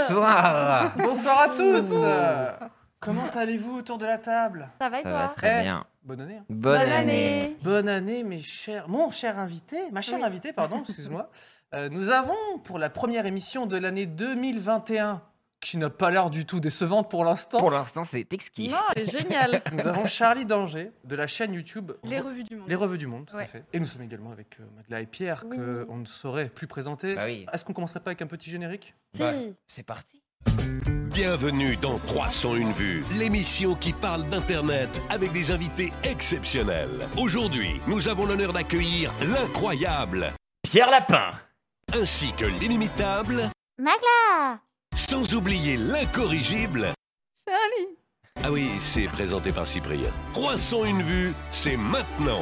Bonsoir. Bonsoir à tous. Comment allez-vous autour de la table? Ça va et Ça toi? va très bien. Bonne année. Bonne année. Bonne année, mon cher invité, ma chère invitée, pardon, excuse-moi. Nous avons pour la première émission de l'année 2021, qui n'a pas l'air du tout décevante pour l'instant. Pour l'instant, c'est exquis. Non, elle est géniale. Nous avons Charlie Danger de la chaîne YouTube Les revues du monde. Les Revues du Monde, tout à Ouais. fait. Et nous sommes également avec Magla et Pierre, Oui. qu'on ne saurait plus présenter. Bah oui. Est-ce qu'on commencerait pas avec un petit générique? Si. Bah, c'est parti. Bienvenue dans 301 vues, l'émission qui parle d'Internet avec des invités exceptionnels. Aujourd'hui, nous avons l'honneur d'accueillir l'incroyable, Pierre Lapin. ainsi que l'inimitable, Magla. sans oublier l'incorrigible. Charlie. Ah oui, c'est présenté par Cyprien. 301 vues, c'est maintenant.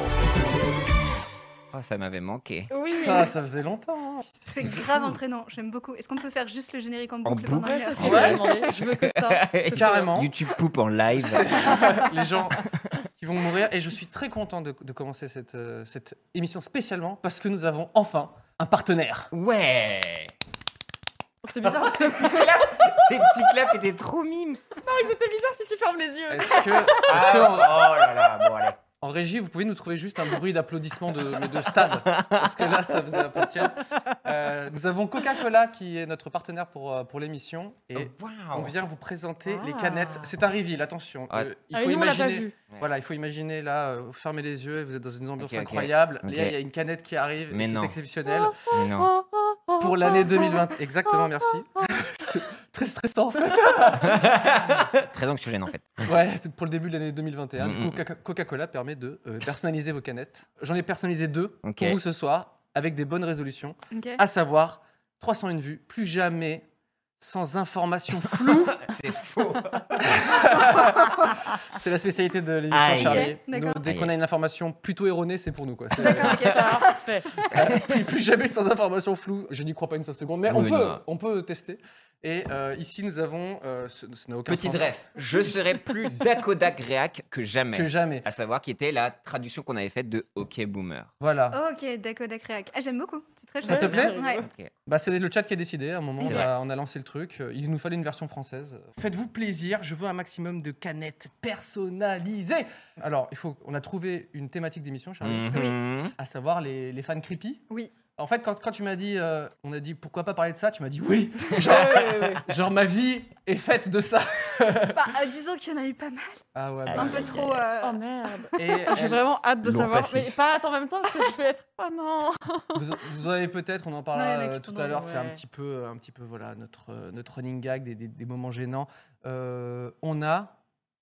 Oh, ça m'avait manqué. Oui. Ça faisait longtemps. Hein. C'est grave entraînant, j'aime beaucoup. Est-ce qu'on peut faire juste le générique en boucle boucle pendant une Ouais, heure c'est ce que Ouais. j'ai demandé. Je veux que ça. Carrément. YouTube poupe en live. Les gens qui vont mourir. Et je suis très content de commencer cette émission spécialement parce que nous avons enfin un partenaire. Ouais. C'est bizarre. Ces petits claps étaient trop mimes. C'était bizarre si tu fermes les yeux. Est-ce que Oh là là, bon allez. en régie, vous pouvez nous trouver juste un bruit d'applaudissement de stade? Parce que là, ça faisait un peu tiède. Nous avons Coca-Cola qui est notre partenaire pour l'émission. Et on vient vous présenter les canettes. C'est un reveal, attention. Ah. Il Ah, faut et nous, on l'a pas imaginer. vu. Voilà, il faut imaginer là, vous fermez les yeux, vous êtes dans une ambiance Ok, ok. incroyable. Ok. Là, il y a une canette qui arrive Mais et qui non. est exceptionnelle. Mais non. Pour l'année 2020. Exactement, merci. C'est très stressant en fait. Très anxiogène en fait. Ouais, c'est pour le début de l'année 2021. Du Mm, coup, Coca-Cola permet de personnaliser vos canettes. J'en ai personnalisé 2 Ok. pour vous ce soir, avec des bonnes résolutions, Ok. à savoir 301 vues, plus jamais sans information floue. C'est faux. C'est la spécialité de l'émission Aïe. Charlie. Ok, d'accord. Nous, dès Aïe. qu'on a une information plutôt erronée, c'est pour nous. Quoi. C'est- D'accord, ok, ça va. Parfait. plus jamais sans information floue. Je n'y crois pas une seule seconde, mais Oui, non. on peut tester. Et ici, nous avons... ce n'a aucun Petit sens. rêve. Je serai plus Dakodak Réac que jamais. Que jamais. À savoir qui était la traduction qu'on avait faite de OK Boomer. Voilà. Ok, d'accord, Créac. Ah, j'aime beaucoup. C'est très Ça chouette. te plaît Ouais. Ok. Bah, c'est le chat qui a décidé. À un moment, C'est on a lancé le truc. Il nous fallait une version française. Faites-vous plaisir. Je veux un maximum de canettes personnalisées. Alors, on a trouvé une thématique d'émission, Charlie, Mhm. à savoir les fans creepy. Oui. En fait, quand tu m'as dit, on a dit pourquoi pas parler de ça, tu m'as dit oui. Genre, Ouais. genre, ma vie est faite de ça. Bah, disons qu'il y en a eu pas mal. Ah ouais. Aïe, Un peu aïe, trop. Oh merde. Et J'ai elle- vraiment hâte de Lourd savoir. passif. Mais pas en même temps parce que je vais être. Oh non. vous avez peut-être, on en Non, il y en parlera a qui tout sont à l'heure. drôles, C'est ouais. un petit peu voilà notre running gag, des moments gênants. On a,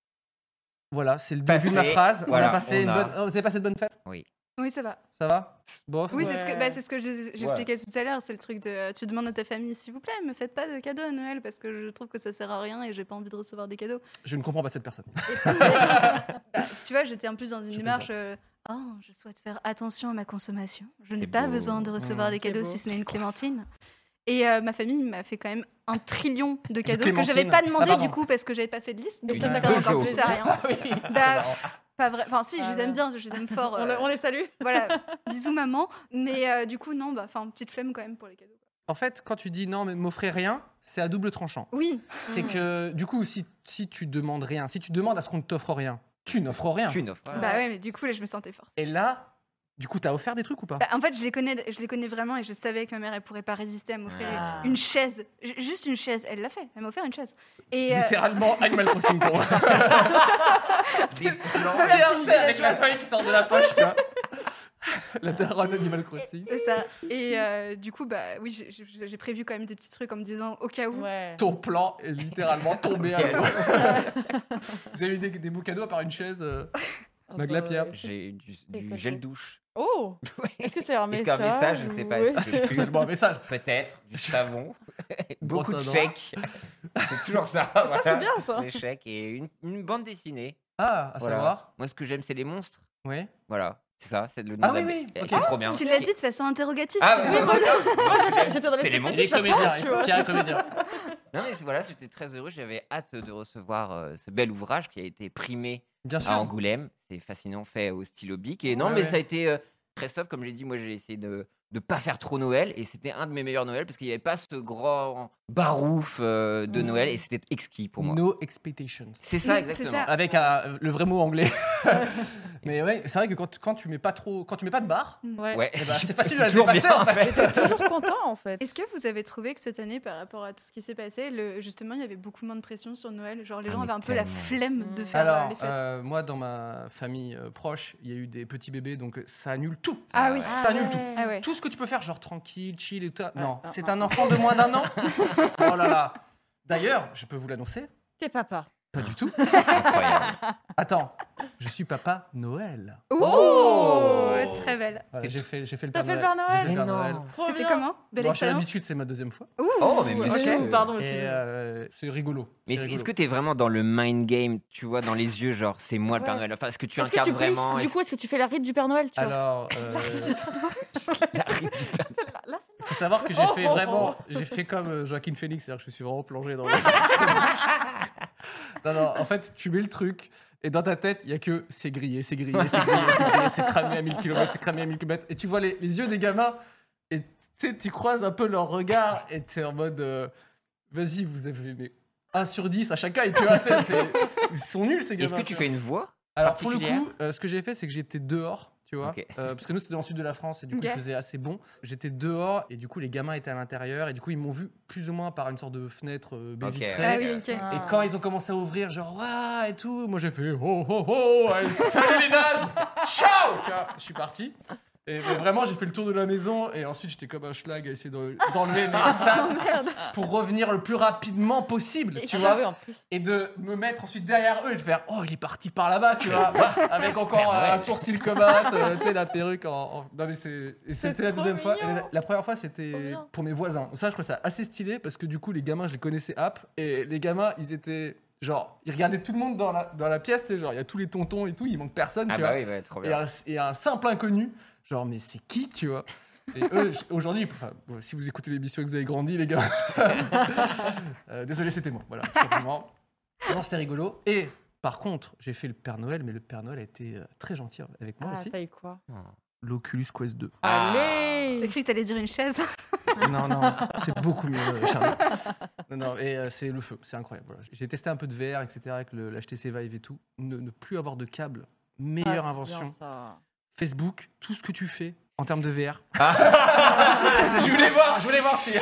voilà, c'est le début de ma Passé, phrase. voilà, on a passé on une a- bonne. Oh, vous avez passé de bonnes fêtes? Oui, ça va. Ça va? Bon. Oui, Ouais. c'est ce que j'expliquais tout à l'heure. C'est le truc de. Tu demandes à ta famille, s'il vous plaît, me faites pas de cadeaux à Noël parce que je trouve que ça sert à rien et j'ai pas envie de recevoir des cadeaux. Je ne comprends pas cette personne. Bah, tu vois, j'étais en plus dans une Je démarche. Oh, je souhaite faire attention à ma consommation. Je n'ai C'est pas beau. besoin de recevoir des C'est cadeaux beau. si ce n'est une clémentine. Et ma famille m'a fait quand même 1 trillion de cadeaux que clémentine. j'avais pas demandé Ah, pardon. du coup parce que j'avais pas fait de liste. Donc Une ça me sert encore Peugeot. plus à rien. oui, c'est Bah, marrant. pas vrai. Enfin, si, je les Ah, aime bien, je les aime fort. On les salue. Voilà, bisous maman. Mais du coup, non, bah, enfin, petite flemme quand même pour les cadeaux. En fait, quand tu dis non, mais m'offrez rien, c'est à double tranchant. Oui, C'est que du coup, si tu demandes rien, si tu demandes à ce qu'on ne t'offre rien, tu n'offres rien. Tu n'offres pas. bah ouais, mais du coup, là, je me sentais forcée. Et là, du coup, t'as offert des trucs ou pas? Bah, en fait, je les connais vraiment et je savais que ma mère, elle pourrait pas résister à m'offrir Ah. une chaise. Juste une chaise. Elle l'a fait. Elle m'a offert une chaise. Et Littéralement Animal Crossing pour moi. Des plans. Tiens, avec la feuille qui sort de la poche, tu vois. La daronne Animal Crossing. c'est ça. Et du coup, bah oui, j'ai prévu quand même des petits trucs en me disant au cas où. Ouais. Ton plan est littéralement tombé à l'eau. Vous avez eu des beaux cadeaux à part une chaise Magla, Pierre? J'ai du cadeaux. gel douche. Oh. Ouais. Est-ce que c'est un Est-ce message? qu'un message, je sais pas. Oui. Est-ce que C'est tout simplement un message. Peut-être du savon, beaucoup de Brosse à dents. chèques. C'est toujours ça. Ça, voilà. c'est bien, ça. Des chèques et une bande dessinée. Ah, à Voilà. savoir. Moi, ce que j'aime, c'est les monstres. Oui. Voilà, c'est ça, c'est le nom. Ah de la- oui, oui, qui ok. est trop bien. Tu l'as dit de façon interrogative. Ah, c'était oui, drôle. moi, ça, J'étais dans c'est les les monstres. Il est comédien, tu vois. Pierre est comédien. Non, mais voilà, j'étais très heureux. J'avais hâte de recevoir ce bel ouvrage qui a été primé Bien à sûr. Angoulême. C'est fascinant, fait au stylo bic. Et non, Ouais, mais ouais. ça a été très soft. Comme j'ai dit, moi, j'ai essayé de de pas faire trop Noël. Et c'était un de mes meilleurs Noëls parce qu'il n'y avait pas ce grand barouf de Noël et c'était exquis pour moi. No expectations. C'est ça, C'est exactement. ça. Avec le vrai mot anglais. Mais ouais, c'est vrai que quand tu mets pas de barre, Ouais. Ouais. eh ben, c'est facile de C'est la toujours dépasser bien, en fait. T'es toujours content en fait. Est-ce que vous avez trouvé que cette année, par rapport à tout ce qui s'est passé, justement, il y avait beaucoup moins de pression sur Noël? Genre, les gens mais avaient un peu la tellement. flemme de faire Alors, les fêtes. moi, dans ma famille proche, il y a eu des petits bébés, donc ça annule tout. Ah oui, Ça annule tout. Ah ouais. Tout ce que tu peux faire, genre tranquille, chill et tout. Non, Ouais. c'est un enfant de moins d'un an. Oh là là. D'ailleurs, je peux vous l'annoncer, T'es papa. pas du tout. Incroyable. Attends, je suis papa Noël. Oh, très belle. Voilà, j'ai fait le T'as Père fait le Noël. Père J'ai fait Noël le Père Mais non. Noël. Trop C'était bien. comment? Belle Bon, j'ai expérience. l'habitude, c'est ma deuxième fois. Ouh. Oh, mais Ouais. monsieur. Pardon, Et excusez-moi. c'est rigolo. Mais C'est rigolo. est-ce que t'es vraiment dans le mind game, tu vois, dans les yeux, genre c'est moi le Père Ouais. Noël? Enfin, est-ce que tu Est-ce que incarnes tu glisses vraiment du coup, est-ce que tu fais la rite du Père Noël, tu vois? Alors, Celle-là, là, il faut savoir que j'ai fait vraiment, j'ai fait comme Joaquin Phoenix, c'est-à-dire que je suis vraiment plongé dans le personnage. Non, en fait, tu mets le truc et dans ta tête, il y a que c'est grillé, c'est grillé, c'est grillé, c'est grillé, c'est cramé à 1000 km, c'est cramé à 1000 km. Et tu vois les yeux des gamins et tu sais, tu croises un peu leur regard et tu es en mode vas-y, vous avez mais 1 sur 10 à chacun et tu vois, ils sont nuls ces gamins. Est-ce que tu vois. fais une voix? Alors pour le particulière coup, ce que j'ai fait, c'est que j'étais dehors, tu vois, Ok. parce que nous c'était dans le sud de la France et du coup Ok. il faisait assez bon. J'étais dehors et du coup les gamins étaient à l'intérieur et du coup ils m'ont vu plus ou moins par une sorte de fenêtre baie Ok. vitrée. Ah oui, ok. Et quand ils ont commencé à ouvrir, genre waouh et tout, moi j'ai fait oh oh oh, allez, salut les nazes, ciao, tu vois, je suis parti. Et mais vraiment, j'ai fait le tour de la maison et ensuite j'étais comme un schlag à essayer d'enlever mes sacs pour revenir le plus rapidement possible, tu Ah vois. bah oui, en plus. Et de me mettre ensuite derrière eux et de faire oh il est parti par là-bas, tu vois, avec encore un sourcil comme ça, tu sais, la perruque non mais c'était la trop deuxième fois. mignon. Et la première fois Trop c'était bien. pour mes voisins. Ça je trouve ça assez stylé parce que du coup les gamins je les connaissais et les gamins ils étaient genre ils regardaient tout le monde dans la pièce, tu sais, genre il y a tous les tontons et tout, il manque personne, Ah tu bah vois. oui, ouais, trop Et bien. un simple inconnu, genre, mais c'est qui, tu vois? Et eux, aujourd'hui, enfin, bon, si vous écoutez l'émission et que vous avez grandi, les gars, désolé, c'était moi, voilà, tout simplement. Non, c'était rigolo. Et par contre, j'ai fait le Père Noël, mais le Père Noël a été très gentil avec moi Ah, aussi. t'as eu quoi? L'Oculus Quest 2. Ah. J'ai Allez! cru que t'allais dire une chaise. Non, c'est beaucoup mieux, Charlie. Non, et c'est le feu, c'est incroyable. Voilà. J'ai testé un peu de VR, etc., avec l'HTC Vive et tout. Ne plus avoir de câble, meilleure Ah, c'est invention. bien, ça. Facebook, tout ce que tu fais en termes de VR. Ah. Je voulais voir si...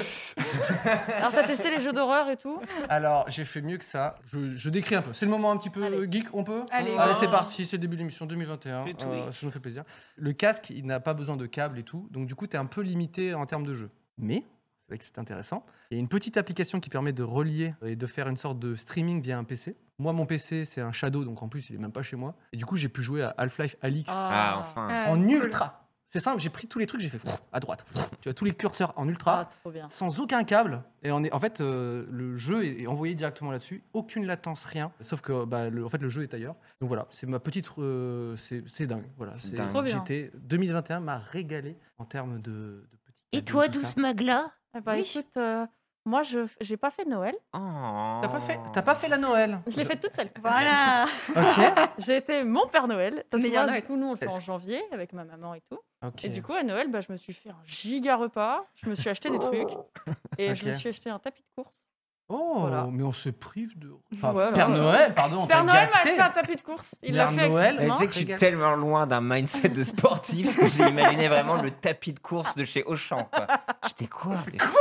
Alors, t'as testé les jeux d'horreur et tout? Alors, j'ai fait mieux que ça. Je décris un peu. C'est le moment un petit peu Allez. geek, on peut Allez, Allez, vas-y. c'est parti, c'est le début de l'émission 2021. Fais tout, oui. Ça nous fait plaisir. Le casque, il n'a pas besoin de câble et tout. Donc, du coup, tu es un peu limité en termes de jeu. Mais, c'est vrai que c'est intéressant. Il y a une petite application qui permet de relier et de faire une sorte de streaming via un PC. Moi, mon PC, c'est un Shadow, donc en plus, il est même pas chez moi. Et du coup, j'ai pu jouer à Half-Life Alyx Ah, enfin. en cool. ultra. C'est simple, j'ai pris tous les trucs, j'ai fait à droite. Tu vois, tous les curseurs en ultra. Ah, trop bien. Sans aucun câble. Et en fait, le jeu est envoyé directement là-dessus. Aucune latence, rien. Sauf que en fait, le jeu est ailleurs. Donc voilà, c'est ma petite. C'est dingue. Voilà, C'est dingue. Trop bien. 2021 m'a régalé en termes de petits. Et cadeaux, toi, tout ça. douce Magla? Eh bah, Oui. écoute, moi, j'ai pas fait Noël. Oh. T'as pas fait la Noël. Je l'ai fait toute seule. Voilà. Ok. J'ai été mon Père Noël. Parce que Meilleur moi, Noël. du coup, nous, on le fait en Est-ce- janvier avec ma maman et tout. Ok. Et du coup, à Noël, je me suis fait un giga repas. Je me suis acheté des trucs. Et je me Ok. suis acheté un tapis de course. Oh, Voilà. mais on se prive de. Enfin, Voilà. Père Noël, pardon. Père t'as Noël m'a gâté. acheté un tapis de course. Il l'a Père fait avec Noël, ses Mais tu mains. sais que je suis Régale. tellement loin d'un mindset de sportif que j'ai imaginé vraiment le tapis de course de chez Auchan. Quoi. J'étais quoi?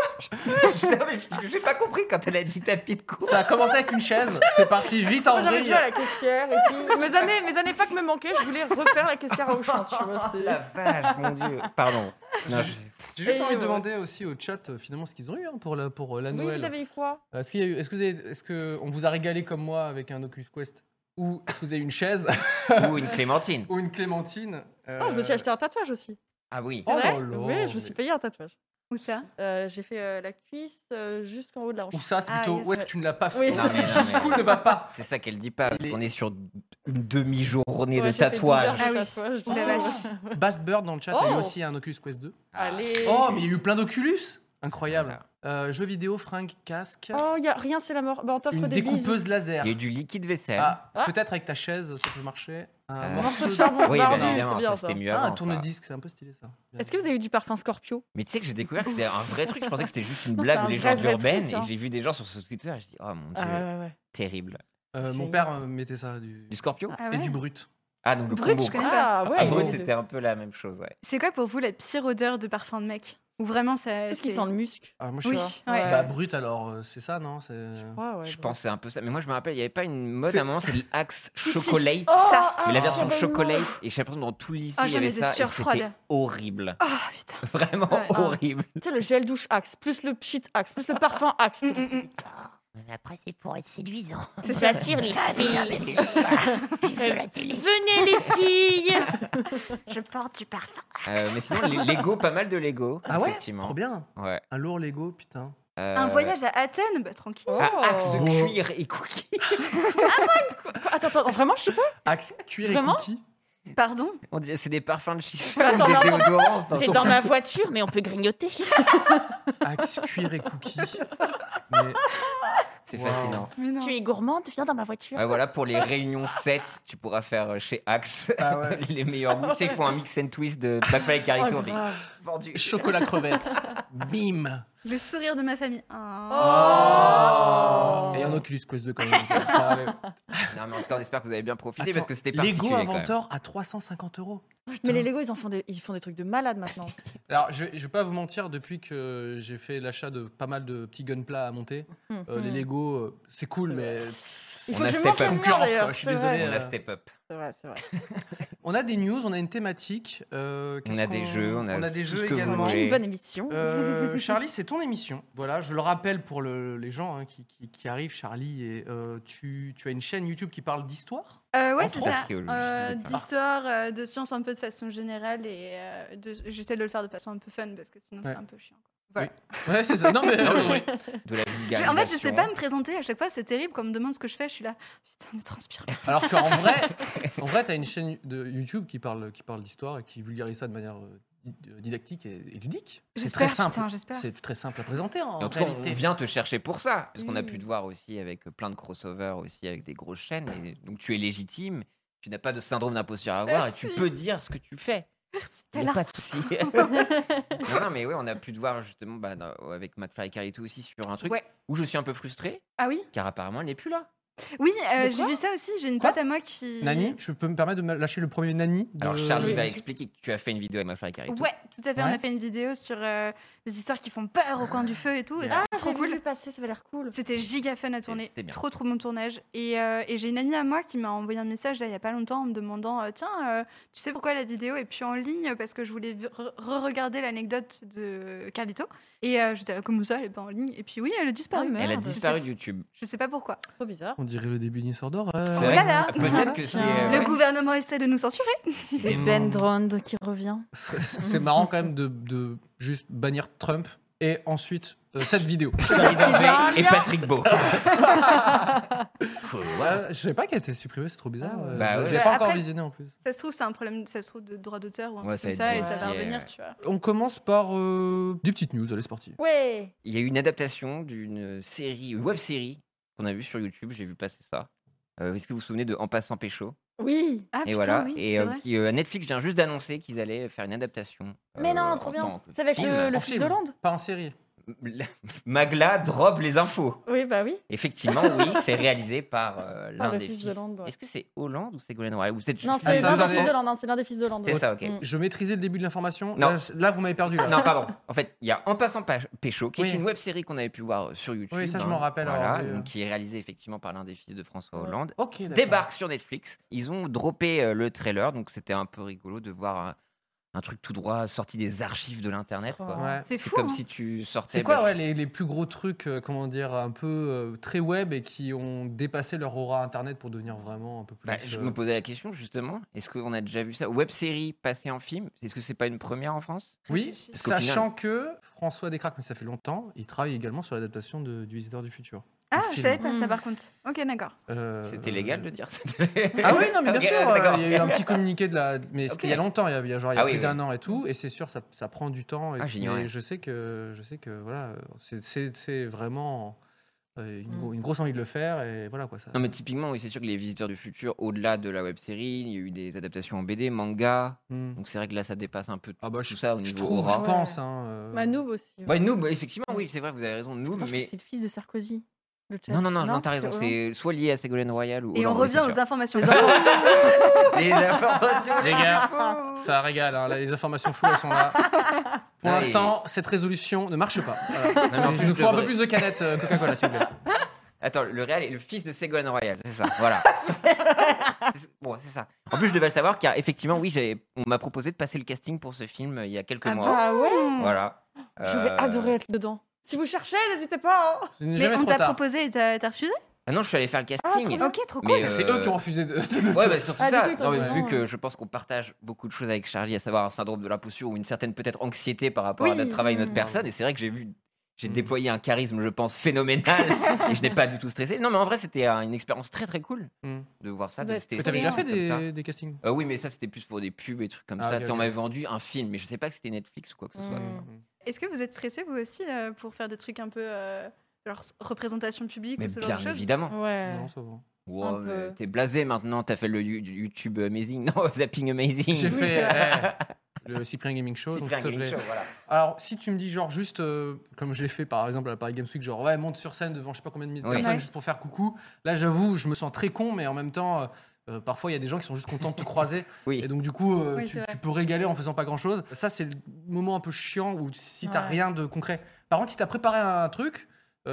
J'ai pas compris quand elle a dit tapis de course. Ça a commencé avec une chaise. C'est parti vite en Moi, j'avais vrille. joué à la caissière et tout. Mes années fac me manquaient. Je voulais refaire la caissière à Auchan, tu vois. c'est- La vache, mon Dieu. Pardon. Non, J'ai juste Et envie de ouais. demander aussi au chat finalement ce qu'ils ont eu pour la Oui, Noël. vous avez eu quoi? Est-ce que on vous a régalé comme moi avec un Oculus Quest ou est-ce que vous avez eu une chaise Ou une clémentine. ou une clémentine Oh, je me suis acheté un tatouage aussi. Ah oui. Oh C'est là vrai là, Oui, je me suis payé un tatouage. Où ça? J'ai fait la cuisse jusqu'en haut de la hanche. Ou ça, c'est Ah, plutôt yes. où est-ce que tu ne l'as pas fait Oui, Non, mais non, Jusqu'où mais- ne va pas C'est ça qu'elle dit pas. Parce Les- qu'on est sur une demi-journée Ouais, de j'ai fait 12 tatouage. heures de Ah oui. tatouage. Oh la vache. Bastbird dans le chat, il y a Oh. aussi un Oculus Quest 2. Allez. Oh, mais il y a eu plein d'Oculus Incroyable. Voilà. Jeux vidéo, fringues, casque. Oh, y a rien, c'est la mort. Bah, on t'offre Une des bisous. découpeuse laser. Il y a eu du liquide vaisselle. Ah, peut-être avec ta chaise, ça peut marcher. Un morceau de de- charbon. Oui, Pardon, bien évidemment, c'est bien, ça ça. c'était mieux Ah, un avant. ça. tourne-disque, c'est un peu stylé ça. Bien. Est-ce que vous avez eu du parfum Scorpio? Mais tu sais que j'ai découvert que c'était un vrai truc. Je pensais que c'était juste une Non, blague c'est ou un légende vrai urbaine. truc, hein. Et j'ai vu des gens sur ce Twitter. Je dis, oh mon dieu, Ah ouais. terrible. Mon Génial. père mettait ça, Du Scorpio Ah et ouais. du brut. Ah, donc le Brut, combo. je connais pas. Ah ouais. Ah, brut, bon. c'était un peu la même chose, ouais. C'est quoi pour vous la pire odeur de parfum de mec? Ou vraiment ça. Tout ce qui c'est- sent le musc. Ah, moi, Oui, vois. ouais. Bah, brut alors, c'est ça, non c'est... Ouais, Je pense que c'est un peu ça. Mais moi, je me rappelle, il n'y avait pas une mode C'est- à un moment, c'est l'Axe Si, si. Chocolate. Ça. Mais la Ah, version c'est vraiment- chocolate, et j'ai l'impression que dans tout le lycée, Ah, il y j'en avait étais ça. sûre Et c'était froide. horrible. Oh putain. Vraiment Ouais. horrible. Tu sais, le gel douche Axe, plus le pchit Axe, plus le parfum Axe. Après, c'est pour être séduisant. C'est ça. J'attire les filles. Je veux la télé. Venez les filles. Je porte du parfum. Mais sinon, les Lego, pas mal de Lego. Ah ouais, effectivement. trop bien. Ouais. Un lourd Lego, putain. Un voyage à Athènes, bah tranquille. Ah, Axe Oh. cuir et cookies. Attends, vraiment, je sais pas. Axe, cuir Vraiment et cookies. Pardon. On dirait c'est des parfums de chicha, Attends, des mais attends. déodorants. Enfin, C'est sont dans plus- ma voiture, mais on peut grignoter. Axe, cuir et cookies. Mais... C'est Wow. fascinant. Mais non. Tu es gourmande, viens dans ma voiture. Ouais, voilà, pour les réunions 7, tu pourras faire chez Axe Ah ouais. les meilleurs goûts. Tu sais, ils font un mix and twist de McFly et Oh, Carito. mais grave. vendu. Chocolat crevette. Bim. Le sourire de ma famille. Oh. Et un Oculus Quest 2 quand même. Allez. Non, mais en tout cas, on espère que vous avez bien profité Attends, parce que c'était particulier. Lego quand même. Inventor à 350 €. Mais les Lego, ils font des trucs de malade maintenant. Alors, je vais pas vous mentir, depuis que j'ai fait l'achat de pas mal de petits gunpla à monter, les Lego, c'est cool, mais Il On faut a que je step monte up. le mien, Concurrence, d'ailleurs, quoi, je suis c'est désolé, vrai. On a step up. C'est vrai, c'est vrai. on a des news, on a une thématique. On a des jeux, on a des tout jeux ce que vous également. voulez. Une bonne émission. Charlie, c'est ton émission. Voilà, je le rappelle pour les gens qui arrivent. Charlie, et, tu as une chaîne YouTube qui parle d'histoire. Ouais, Entre c'est autres. ça. Archéologie, d'accord. D'histoire, de science un peu de façon générale et j'essaie de le faire de façon un peu fun parce que sinon Ouais. c'est un peu chiant. quoi. Voilà. Ouais, c'est ça. Non, mais oui. De la vulgarisation. En fait, je sais pas me présenter à chaque fois, c'est terrible quand on me demande ce que je fais, je suis là, putain, ne transpire pas. Alors qu'en vrai, tu as une chaîne de YouTube qui parle d'histoire et qui vulgarise ça de manière didactique et ludique. C'est très J'espère, simple. putain, j'espère. C'est très simple à présenter en Et en tout cas, réalité. on vient te chercher pour ça, parce qu'on a Oui. pu te voir aussi avec plein de crossovers, aussi avec des grosses chaînes. Et donc tu es légitime, tu n'as pas de syndrome d'imposture à avoir, et tu Merci. peux dire ce que tu fais. Il n'y a Voilà. pas de souci. non, mais oui, on a pu te voir justement avec McFly et Carito aussi sur un truc Ouais. où je suis un peu frustré, Ah oui car apparemment elle n'est plus là. Oui, De j'ai quoi vu ça aussi, j'ai une Quoi pote à moi qui... Nani, je peux me permettre de me lâcher le premier Nani de- Alors Charlie Oui. va expliquer que tu as fait une vidéo avec McFly et Carito. Ouais, tout à fait, on Ouais. a fait une vidéo sur des histoires qui font peur au coin du feu et tout, et Ah, c'était trop j'ai cool. vu passer, ça avait l'air cool. C'était giga fun à tourner, c'était bien. trop bon tournage. Et j'ai une amie à moi qui m'a envoyé un message là, il y a pas longtemps en me demandant tiens, tu sais pourquoi la vidéo est plus en ligne? Parce que je voulais re-regarder l'anecdote de Carlito. Et j'étais là, comme ça, elle est pas en ligne. Et puis oui, elle a disparu. Ah, merde. Elle a Je disparu de YouTube. Je sais pas pourquoi. Trop bizarre. On dirait le début d'une histoire d'horreur. C'est Oh vrai là que là. peut-être que c'est. Tiens. Le ouais. gouvernement essaie de nous censurer. C'est Ben Drond qui revient. C'est marrant quand même de juste bannir Trump et ensuite cette vidéo. Charlie Darger et lien. Patrick Beau. Je savais pas qu'elle était supprimée, c'est trop bizarre. Ah ouais. Bah ouais. Je l'ai Bah pas encore après- visionné en plus. Ça se trouve, c'est un problème, ça se trouve de droit d'auteur ou un Ouais, truc ça va comme être ça, et ça va vérifié, revenir, ouais. tu vois. On commence par des petites news, allez c'est parti. Ouais. Il y a eu une adaptation d'une série, une web série qu'on a vue sur YouTube, j'ai vu passer ça. Est-ce que vous vous souvenez de En passant pécho? Oui. Ah Et putain, voilà. oui, Et c'est vrai. Netflix vient juste d'annoncer qu'ils allaient faire une adaptation. Mais non, en trop bien. tant que C'est avec film. le En fils film, d'Hollande. Pas en série. Magla drop les infos. Oui, bah oui. Effectivement, oui, c'est réalisé par l'un le des fils fils. d'Hollande, ouais. Est-ce que c'est Hollande ou Ségolène Royal ou peut-être Non, juste- c'est Attends, l'un des attendez. fils d'Hollande. hein, C'est l'un des fils d'Hollande. C'est ouais. ça, ok. Mm. Je maîtrisais le début de l'information. Non. Là, vous m'avez perdu. Là. Non, pardon. En fait, il y a En passant pécho, qui Oui. est une web série qu'on avait pu voir sur YouTube. Oui, ça, je m'en rappelle, Voilà, alors, oui, donc, qui est réalisée effectivement par l'un des fils de François Ouais. Hollande. Ok, d'accord. Débarque sur Netflix. Ils ont droppé le trailer, donc c'était un peu rigolo de voir un truc tout droit sorti des archives de l'internet. Trop quoi. Ouais. C'est C'est fou. comme hein. si tu sortais. C'est quoi bah, ouais, les plus gros trucs, comment dire, un peu très web et qui ont dépassé leur aura internet pour devenir vraiment un peu plus. bah, je me posais la question justement. Est-ce qu'on a déjà vu ça? Web série passée en film. Est-ce que c'est pas une première en France? Oui, Parce qu'au sachant final- que François Descraques, mais ça fait longtemps. Il travaille également sur l'adaptation du Visiteur du Futur. Ah, film. je savais pas ça par contre. Ok, d'accord. C'était légal de dire ça. Ah oui, non, mais bien Ok, sûr. d'accord. Il y a eu un petit communiqué mais c'était il y a longtemps, il y a Ah plus oui, d'un oui. an et tout. Et c'est sûr, ça prend du temps. Et j'ignorais. mais je sais que voilà, c'est vraiment une grosse envie de le faire. Et voilà quoi. Ça. Non, mais typiquement, oui, c'est sûr que les Visiteurs du Futur, au-delà de la web-série, il y a eu des adaptations en BD, manga. Hmm. Donc c'est vrai que là, ça dépasse un peu Ah bah, tout ça au je niveau trouve, aura. je pense. Noob aussi. Ouais, Noob, effectivement, oui, c'est vrai, vous avez raison, Noob, Attends, je crois mais. que c'est le fils de Sarkozy. Le chat. Non, t'as raison, c'est c'est soit lié à Ségolène Royal ou. Et on Hollande, revient oui, aux c'est informations. sûr. Les informations. Les gars, ça régale. Hein. Là, les informations floues, elles sont là. Pour Non, l'instant, cette résolution ne marche pas. Voilà. Non, mais en Il plus, nous faut un peu devrais- plus de canettes Coca-Cola, s'il vous plaît. Attends, le réel est le fils de Ségolène Royal, c'est ça, voilà. Bon, c'est ça. En plus, je devais le savoir car effectivement, oui, on m'a proposé de passer le casting pour ce film il y a quelques Ah mois. Ah ouais. Voilà. Je vais adorer être dedans. Si vous cherchez, n'hésitez pas. Hein. Ce n'est Mais jamais on trop t'a tard. proposé et t'as refusé? Ah non, je suis allé faire le casting. Ok, trop cool. Mais, C'est eux qui ont refusé de. Ouais, bah, surtout Ah, du ça. coup, ils t'ont Non, dit mais non, vu ouais. que je pense qu'on partage beaucoup de choses avec Charlie, à savoir un syndrome de l'imposture ou une certaine peut-être anxiété par rapport à Oui. notre travail et notre personne. Et c'est vrai que j'ai déployé un charisme, je pense, phénoménal. Et je n'ai pas du tout stressé. Non, mais en vrai, c'était une expérience très très cool Mm. de voir ça. Ça De doit être tester Mais t'avais des déjà fait trucs comme ça. des castings Oui, mais ça, c'était plus pour des pubs et trucs comme Ah, ça. ok, Tu sais, on ok. m'avait vendu un film, mais je sais pas que c'était Netflix ou quoi que ce soit. Est-ce que vous êtes stressé vous aussi pour faire des trucs un peu genre représentation publique Mais ou ce genre bien de choses? évidemment. Ouais. Non, ça va. Wow, Un mais peu. t'es blasé maintenant, t'as fait le YouTube Amazing, non, Zapping Amazing. J'ai Oui, fait c'est le Cyprien Gaming Show, donc Cyprien s'il te Gaming plaît. Show, voilà. Alors, si tu me dis, genre, juste comme je l'ai fait par exemple à la Paris Games Week, genre, ouais, monte sur scène devant je sais pas combien de milliers de Oui. personnes Ouais. juste pour faire coucou, là, j'avoue, je me sens très con, mais en même temps, parfois, il y a des gens qui sont juste contents de te croiser. Oui. Et donc, du coup, Oui, tu c'est vrai. peux régaler en faisant pas grand chose. Ça, c'est le moment un peu chiant où si t'as Ouais. rien de concret. Par contre, si t'as préparé un truc,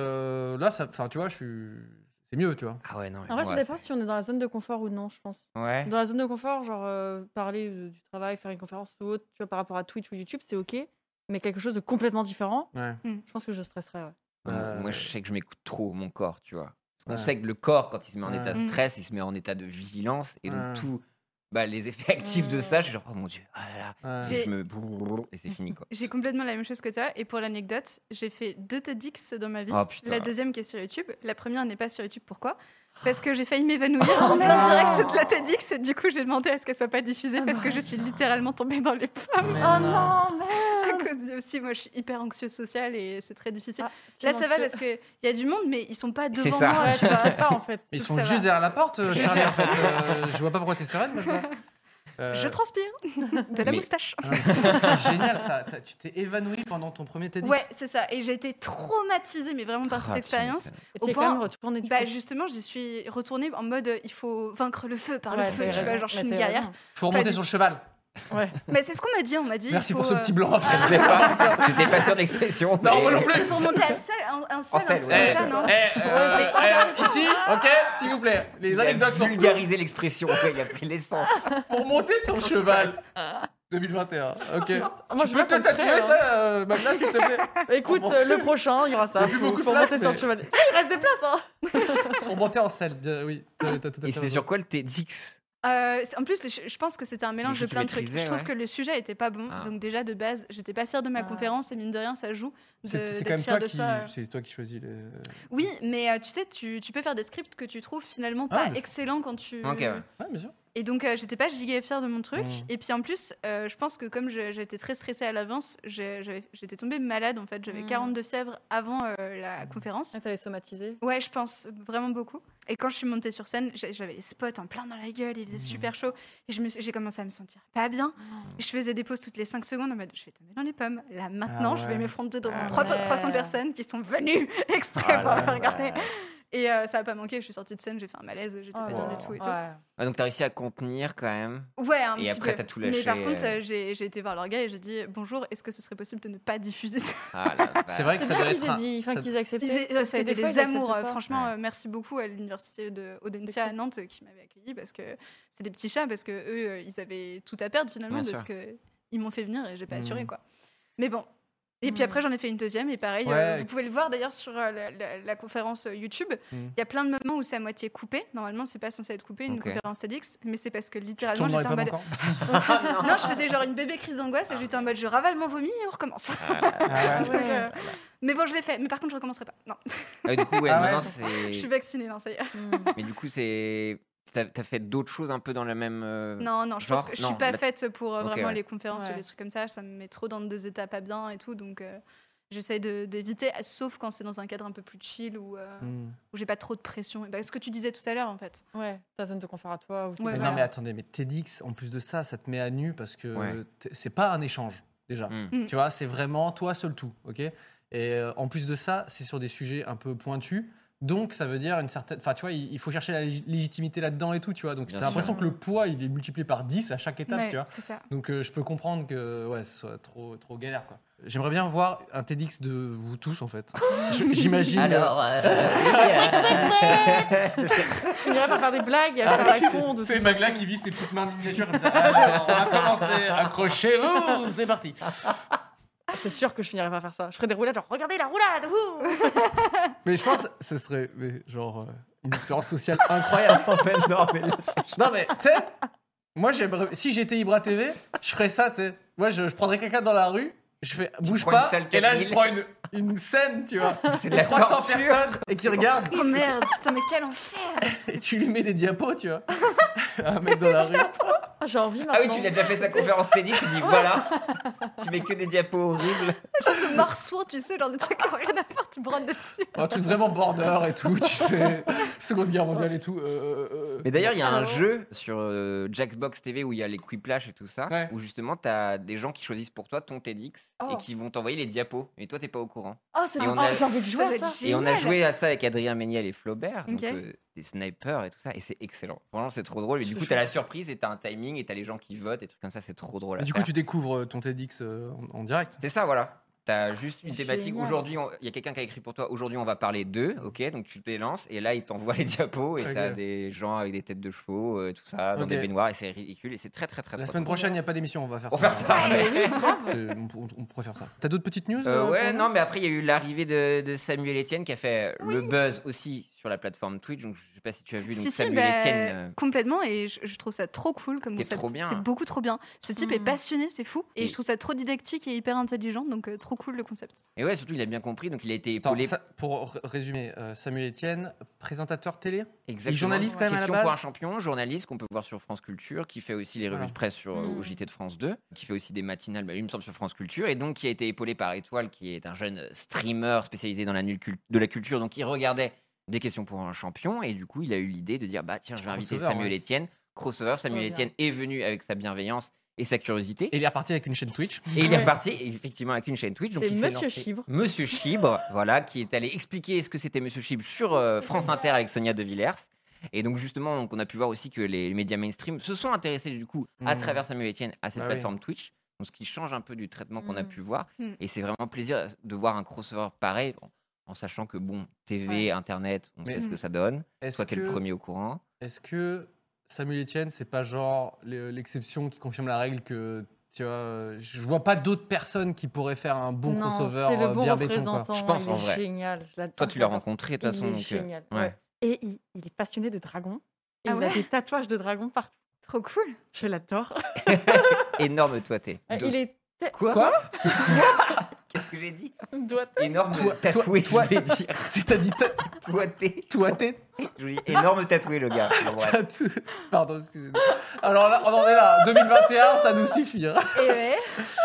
là, tu vois, c'est mieux, tu vois. Ah ouais, non. mais En vrai, ça moi, dépend si on est dans la zone de confort ou non, je pense. Ouais. Dans la zone de confort, genre parler du travail, faire une conférence ou autre, tu vois, par rapport à Twitch ou YouTube, c'est ok. Mais quelque chose de complètement différent, Ouais. je pense que je stresserais. Ouais. Moi, je sais que je m'écoute trop mon corps, tu vois. Parce qu'on Ouais. sait que le corps, quand il se met en Ouais. état de stress, il se met en état de vigilance. Et donc, Ouais. tout, les effets actifs de ça, je suis genre, oh mon dieu, ah là là. Ouais. J'ai- Je me. Et c'est fini, quoi. J'ai complètement la même chose que toi. Et pour l'anecdote, j'ai fait 2 TEDx dans ma vie. Oh putain. La deuxième qui est sur YouTube. La première n'est pas sur YouTube. Pourquoi? Parce que j'ai failli m'évanouir Oh en plein non. direct de la TEDx. Et du coup, j'ai demandé à ce qu'elle soit pas diffusée parce que je suis littéralement tombée dans les pommes. Mais Oh non. non, À merde. cause aussi, moi, je suis hyper anxieuse sociale et c'est très difficile. Ah, Là, ça va anxieux. parce qu'il y a du monde, mais ils sont pas C'est devant ça. moi. Ouais, tu tu vois. sais pas en fait. Ils Donc sont ça juste va. derrière la porte, Charlie, en fait. Je vois pas pourquoi t'es sereine comme ça. Je transpire. De la Mais- moustache. Ah, c'est génial ça. Tu t'es évanoui pendant ton premier TEDx. Ouais, c'est ça. Et j'ai été traumatisée, mais vraiment par cette Ah, tu expérience. m'étonnes. Et tu es Au quand point- même retourné du Bah coup. justement, j'y suis retournée en mode il faut vaincre le feu par Ouais, le feu. t'as Tu vois, raison. genre je suis Mais une t'as guerrière. raison. Faut remonter Pas sur le cheval. Ouais. Mais c'est ce qu'on m'a dit. On m'a dit. Merci il pour faut, ce petit blanc. Je sais pas, j'étais pas sûr de l'expression. Non, moi non Il plus. faut remonter à un En sel, selle, un truc ouais, comme ça, c'est non Ici, ok, s'il vous plaît. Les Il a anecdotes sont vulgarisé l'expression, ouais, il a pris l'essence. pour monter sur le cheval. 2021. Ok. Moi, Tu je peux veux te qu'on tatouer crée, ça, Magna, s'il te plaît. Écoute, Pour monter. le prochain, il y aura ça. Il y a plus Faut- beaucoup de faut place, monter sur mais- le cheval. Si, il reste des places, hein. Pour monter en selle, bien, oui. T'as tout à fait Et c'est raison. sur quoi le TEDx? En plus, je pense que c'était un mélange de que tu plein de trucs. maîtrisais, Je trouve ouais. que le sujet était pas bon. Ah. Donc déjà de base, j'étais pas fière de ma Ah. conférence et mine de rien, ça joue. C'est d'être quand même fière toi de soi. c'est toi qui choisis les. Oui, mais tu sais, tu peux faire des scripts que tu trouves finalement Ah, pas bien sûr. excellents quand tu. Ok, ouais. Ouais, bien sûr. Et donc, j'étais pas giga fière de mon truc. Mm. Et puis en plus, je pense que comme j'étais très stressée à l'avance, j'étais tombée malade en fait. J'avais Mm. 42 fièvres avant la conférence. Ah, t'avais somatisé. Ouais, je pense vraiment beaucoup. Et quand je suis montée sur scène, j'avais les spots en plein dans la gueule, il faisait super chaud. Et j'ai commencé à me sentir pas bien. Et je faisais des pauses toutes les 5 secondes en mode je vais tomber dans les pommes. Là maintenant, Ah je vais ouais. m'effronter devant Ah 300 ouais. personnes qui sont venues extrêmement Ah là me regarder. là. Et ça a pas manqué, je suis sortie de scène, j'ai fait un malaise, j'étais pas bien wow. du tout et tout. Ouais. Ah, donc t'as réussi à contenir quand même. Ouais, un Et petit après, peu. t'as tout Mais par lâché, contre, j'ai été voir leur gars et j'ai dit bonjour, est-ce que ce serait possible de ne pas diffuser ça? Ah, la C'est vache. vrai que C'est ça doit bien qu'ils être. aient dit, enfin, ça- qu'ils aient accepté. Ça a Parce que été des fois, des ils acceptent amours. pas. Franchement, Ouais. merci beaucoup à l'université de Audencia C'est à cool. Nantes qui m'avait accueilli parce que c'est des petits chats, parce que eux, ils avaient tout à perdre finalement Bien parce sûr. que ils m'ont fait venir et j'ai pas Mhm. assuré quoi. Mais bon. Et puis après, j'en ai fait une deuxième, et pareil, Ouais. vous pouvez le voir d'ailleurs sur la conférence YouTube. Il y a plein de moments où c'est à moitié coupé. Normalement, c'est pas censé être coupé, une Ok. conférence TEDx, mais c'est parce que Tu littéralement, tournes dans les j'étais en pommes mode. encore Non, je faisais genre une bébé crise d'angoisse, et j'étais en mode je ravale mon vomi et on recommence. Ah ouais. Donc, mais bon, je l'ai fait, mais par contre, je recommencerai pas. Non, Ah, du coup, ouais, Ah ouais. maintenant je suis c'est. vaccinée, non, ça y est. Mais du coup, c'est. T'as fait d'autres choses un peu dans la même. Non, je genre, pense que je non, suis pas la- faite pour Ok, vraiment ouais. les conférences ou Ouais. les trucs comme ça. Ça me met trop dans des états pas bien et tout, donc j'essaie d'éviter, sauf quand c'est dans un cadre un peu plus chill où j'ai pas trop de pression. Et bah, ce que tu disais tout à l'heure, en fait. Ouais, ta zone de confort à toi. Où tu Ouais, peux- Mais voilà. non, mais attendez, mais TEDx, en plus de ça, ça te met à nu parce que Ouais. c'est pas un échange, déjà. Hmm. Tu vois, c'est vraiment toi seul tout, ok. Et en plus de ça, c'est sur des sujets un peu pointus. Donc, ça veut dire une certaine. Enfin, tu vois, il faut chercher la légitimité là-dedans et tout, tu vois. Donc, Bien t'as l'impression sûr. que le poids, il est multiplié par 10 à chaque étape, Ouais, tu vois. c'est ça. Donc, je peux comprendre que ouais, ce soit trop galère, quoi. J'aimerais bien voir un TEDx de vous tous, en fait. J'imagine. Alors. Je finirais par faire des blagues et à faire la con de C'est toute Magla façon. qui vit ses petites mains miniatures comme ça. Alors, on va commencer. Accrochez-vous, c'est parti. C'est sûr que je finirais par faire ça. Je ferais des roulades genre regardez la roulade. Wouh Mais je pense que ce serait genre une expérience sociale incroyable. non, mais là, Non, mais tu sais, moi, j'aimerais. Si j'étais Ibra TV, je ferais ça, tu sais. Moi, je prendrais quelqu'un dans la rue, je fais bouge prends pas, une salle et là, je 4000. prends une scène, tu vois. c'est de la 300 torture. personnes et qui regardent, Oh merde, putain, mais quel enfer! et tu lui mets des diapos, tu vois. Un mec dans la rue. Ah, j'ai envie maintenant. Ah oui, tu lui as déjà fait sa conférence TEDx, tu dis voilà, tu mets que des diapos horribles. Le Marceau, tu sais, genre des trucs qui n'ont rien à faire, tu brodes dessus. Un truc vraiment border et tout, tu sais. Seconde Guerre mondiale et tout. Mais d'ailleurs, il y a un Alors. jeu sur Jackbox TV où il y a les quiplash et tout ça, Ouais. où justement, tu as des gens qui choisissent pour toi ton TEDx et Oh. qui vont t'envoyer les diapos. Et toi, t'es pas au courant. Oh, c'est Et trop- on a- oh, j'ai envie de jouer Ça à doit ça. être Et on a Génial. joué à ça avec Adrien Méniel et Flaubert, donc Ok. des snipers et tout ça, et c'est excellent. Vraiment, c'est trop drôle. Et du C'est coup, t'as la surprise et t'as un timing et t'as les gens qui votent et trucs comme ça, c'est trop drôle. Et à du coup, faire. tu découvres ton TEDx en direct. C'est ça, voilà. T'as juste une C'est thématique. génial. Aujourd'hui, il y a quelqu'un qui a écrit pour toi. Aujourd'hui, on va parler d'eux, ok. Donc tu te les lances et là, il t'envoie les diapos et Ok. t'as des gens avec des têtes de chevaux, tout ça, dans Ok. des baignoires et c'est ridicule et c'est très La trop semaine drôle. prochaine, il n'y a pas d'émission, on va faire On ça. va faire ça. mais ouais. oui, grave. On pourrait faire ça. T'as d'autres petites news Ouais, pour non, nous mais après, il y a eu l'arrivée de Samuel Etienne qui a fait le buzz aussi sur la plateforme Twitch. Donc, je sais pas si tu as vu. Donc, Si, Samuel bah, Etienne. complètement, et je trouve ça trop cool comme C'est concept. trop bien. C'est beaucoup trop bien. Ce type est Mm. passionné, c'est fou, et Et- je trouve ça trop didactique et hyper intelligent, donc trop cool le concept. Et ouais, surtout, il a bien compris. Donc, il a été Attends, épaulé. pour résumer, Samuel Etienne, présentateur télé. Exactement. journaliste quand même à la Question pour base. un champion, journaliste qu'on peut voir sur France Culture, qui fait aussi les revues Voilà. de presse sur, au JT de France 2, qui fait aussi des matinales, il me semble, sur France Culture, et donc qui a été épaulé par Étoile, qui est un jeune streamer spécialisé dans de la culture, donc il regardait des questions pour un champion, et du coup, il a eu l'idée de dire, bah tiens, je vais inviter Crossover, Samuel ouais. Etienne, crossover. Samuel bien. Etienne est venu avec sa bienveillance et sa curiosité. Et il est reparti avec une chaîne Twitch. Et il est Ouais. reparti effectivement avec une chaîne Twitch. Donc C'est il s'est Monsieur lancé- Chibre. Monsieur Chibre, voilà, qui est allé expliquer ce que c'était Monsieur Chibre sur France Inter avec Sonia De Villers. Et donc justement, donc, on a pu voir aussi que les médias mainstream se sont intéressés du coup à Mhm. travers Samuel Etienne à cette Bah oui. plateforme Twitch. Donc ce qui change un peu du traitement qu'on a Mhm. pu voir. Mhm. Et c'est vraiment plaisir de voir un crossover pareil, en sachant que bon, TV, Ouais. Internet, on Mais- sait ce que ça donne. Est-ce Toi, t'es le que, premier au courant. est-ce que Samuel Etienne, c'est pas genre l'exception qui confirme la règle que. Tu vois, je vois pas d'autres personnes qui pourraient faire un bon Non, crossover c'est le bon bien béton. Quoi. représentant. Je pense, il en est vrai. génial. je l'adore, Toi, tu l'as j'adore. rencontré de toute façon. Il est donc, génial. ouais. Ouais. Et il est passionné de dragons. Et Ah il a ouais des tatouages de dragons partout. Trop cool. Je l'adore. Énorme toité. Il est Quoi Qu'est-ce que j'ai dit doigt. Énorme Toi- tatoué, toi- je vais dire. C'est-à-dit Toité. toi, t'es. Je dis énorme tatoué, le gars. Bon, bref. Pardon, excusez-moi. Alors là, on en est là. 2021, ça nous suffit. Hein. Et ouais,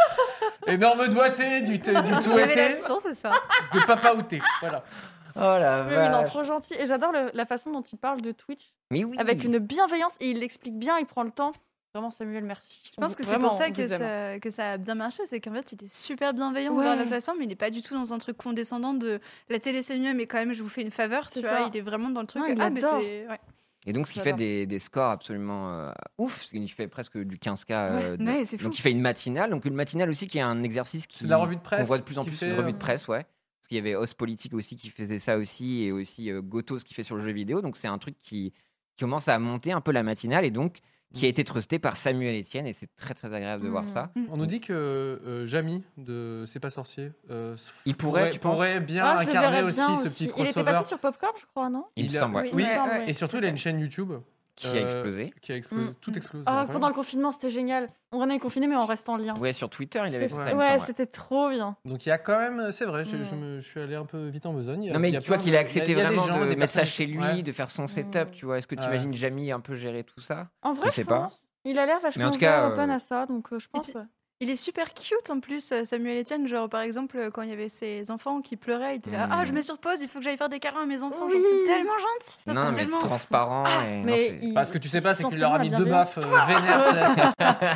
Énorme doigté, du toueté, révélation ce soir. de papa outé. Voilà. Oh la Mais oui, non, vache. trop gentil. Et j'adore la façon dont il parle de Twitch. Mais oui. Avec une bienveillance. Et il l'explique bien, il prend le temps. Vraiment, Samuel, merci. Je pense que c'est pour ça que ça a bien marché, c'est qu'en fait, il est super bienveillant Ouais. envers la plateforme, mais il n'est pas du tout dans un truc condescendant de la télé c'est mieux, mais quand même, je vous fais une faveur, C'est tu ça. vois, il est vraiment dans le truc. Non, il mais adore. c'est. Ouais. Et donc, ce qui fait J'adore. des scores absolument ouf, parce qu'il fait presque du 15K. Ouais, c'est fou. Donc, il fait une matinale. Donc, une matinale aussi qui est un exercice qui. C'est de la revue de presse, On voit de plus en ce qu'il plus fait, une revue de presse, ouais. Parce qu'il y avait Os Politique aussi qui faisait ça aussi, et aussi Gotos qui fait sur le jeu vidéo. Donc, c'est un truc qui commence à monter un peu la matinale, et donc qui a été trusté par Samuel Etienne et c'est très très agréable de voir ça. On nous dit que Jamy de C'est pas sorcier Il pourrait, tu penses pourrait bien Ah, je le incarner verrais aussi bien ce aussi. petit Il était crossover. passé sur Popcorn, je crois, non? Il me Il a- semble, ouais. Oui, Il me semble, ouais. et surtout il a une chaîne YouTube Qui a explosé. qui a explosé. Tout explose. c'est Ah, incroyable. pendant le confinement, c'était génial. On est confiné, mais on reste en lien. Ouais, sur Twitter, il avait fait ça. il me Ouais, semble, c'était trop bien. Donc il y a quand même, c'est vrai, je suis allé un peu vite en besogne. Il y a- Non, mais il y a tu vois plein qu'il de- a accepté il y a des vraiment gens, de des mettre ça personnes- chez lui, Ouais. de faire son setup, tu vois. Est-ce que tu Ouais. imagines Jamy un peu gérer tout ça? En vrai, Je sais je pas. pense. Il a l'air vachement Mais en tout cas, open à ça, donc je pense. puis- Il est super cute en plus, Samuel Etienne. Genre, par exemple, quand il y avait ses enfants qui pleuraient, il était là. Ah, je mets sur pause, il faut que j'aille faire des câlins à mes enfants. Oui. Genre, c'est tellement gentil. Non, c'est mais tellement. transparent. et... non, mais c'est- il- Parce que tu sais pas, c'est sent qu'il leur a tellement mis la 2 bienveillance. baffes vénères.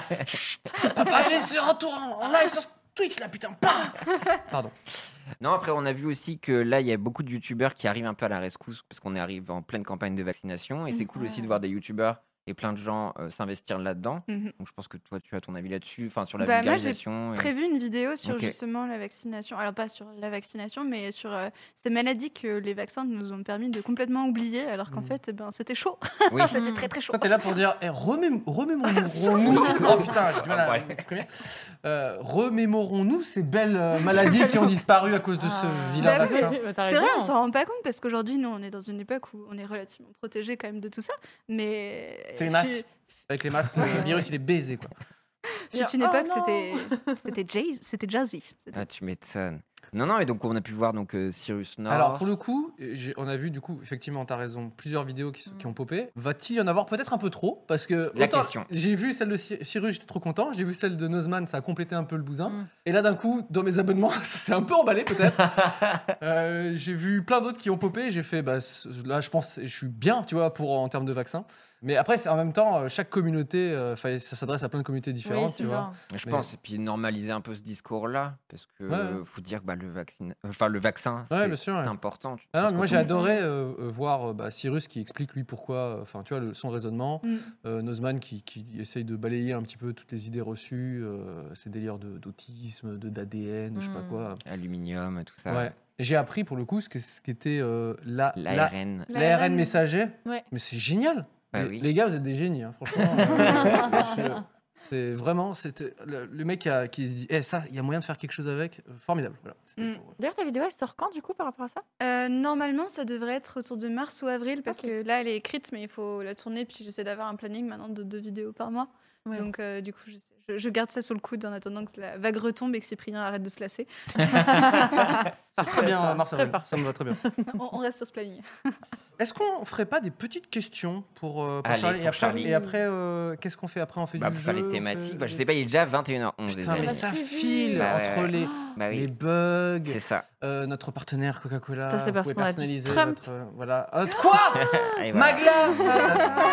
Papa, il est sur un tour en live sur Twitch là, putain. Pardon. Non, après, on a vu aussi que là, il y a beaucoup de youtubeurs qui arrivent un peu à la rescousse parce qu'on arrive en pleine campagne de vaccination et c'est cool aussi de voir des youtubeurs et plein de gens s'investir là-dedans. Mhm. Donc, je pense que toi, tu as ton avis là-dessus, enfin, sur la Bah, moi, j'ai vulgarisation. et- Prévu une vidéo sur Ok. justement la vaccination. Alors, pas sur la vaccination, mais sur ces maladies que les vaccins nous ont permis de complètement oublier, alors qu'en fait, eh ben, c'était chaud. Oui. C'était très très chaud. Toi, t'es là pour dire, remémorons-nous. Oh putain, j'ai du mal à Ouais. m'exprimer. Remémorons-nous ces belles maladies qui ont disparu à cause de ce vilain Bah oui. vaccin. C'est vrai, on s'en rend pas compte parce qu'aujourd'hui, nous, on est dans une époque où on est relativement protégé quand même de tout ça. Mais C'est les masques. Avec les masques, le virus il est baisé quoi. fut une Oh époque, non. c'était jazzy. Ah, tu m'étonnes. Non, non, et donc, on a pu voir donc, Cyrus North. Alors pour le coup, on a vu du coup, effectivement, t'as raison, plusieurs vidéos qui ont popé. Va-t-il y en avoir peut-être un peu trop? Parce que La autant question. j'ai vu celle de Cyrus, j'étais trop content. J'ai vu celle de Nozman, ça a complété un peu le bousin. Mm. Et là d'un coup, dans mes abonnements, ça s'est un peu emballé peut-être. J'ai vu plein d'autres qui ont popé. J'ai fait, bah, là je pense, je suis bien, tu vois, pour en termes de vaccin. Mais après, c'est en même temps, chaque communauté, ça s'adresse à plein de communautés Oui, différentes, c'est tu vois. ça. Je Mais- pense, et puis normaliser un peu ce discours-là, parce que Ouais. faut dire que bah, le vaccin, Ouais, c'est bien sûr. Ouais. important. Ah non, Parce mais moi qu'on- j'ai adoré voir Cyrus qui explique lui pourquoi, enfin tu vois son raisonnement, Nozman qui essaye de balayer un petit peu toutes les idées reçues, ces délires d'autisme, d'ADN, je sais pas quoi. Aluminium, tout ça. Ouais. J'ai appris pour le coup ce qu'était L'ARN. l'ARN messager, Ouais. mais c'est génial. Bah les, oui. les gars, vous êtes des génies, hein, franchement. C'est vraiment, c'était le mec qui se dit, ça, il y a moyen de faire quelque chose avec, formidable. Voilà. C'était pour- D'ailleurs, ta vidéo, elle sort quand, du coup, par rapport à ça? Normalement, ça devrait être autour de mars ou avril parce que là, elle est écrite, mais il faut la tourner. Puis j'essaie d'avoir un planning maintenant de 2 vidéos par mois. Ouais. Donc, du coup, je garde ça sous le coude en attendant que la vague retombe et que Cyprien arrête de se lasser. Très bien, ça. Mars, Très parfait. ça me va très bien. On reste sur ce planning. Est-ce qu'on ferait pas des petites questions pour Allez, Charlie, pour et après, Charlie. et après qu'est-ce qu'on fait après? On fait Bah, du pour jeu, faire les on thématiques. fait- Bah, je sais pas, il est déjà 21h11. Putain, mais désolé. ça Plus file vite. Bah, entre ouais. les, Bah oui, les bugs, c'est ça. notre partenaire Coca-Cola. Ça, c'est vous parce pouvez qu'on a dit personnaliser Trump. votre. Voilà. Quoi? Et voilà. Magla.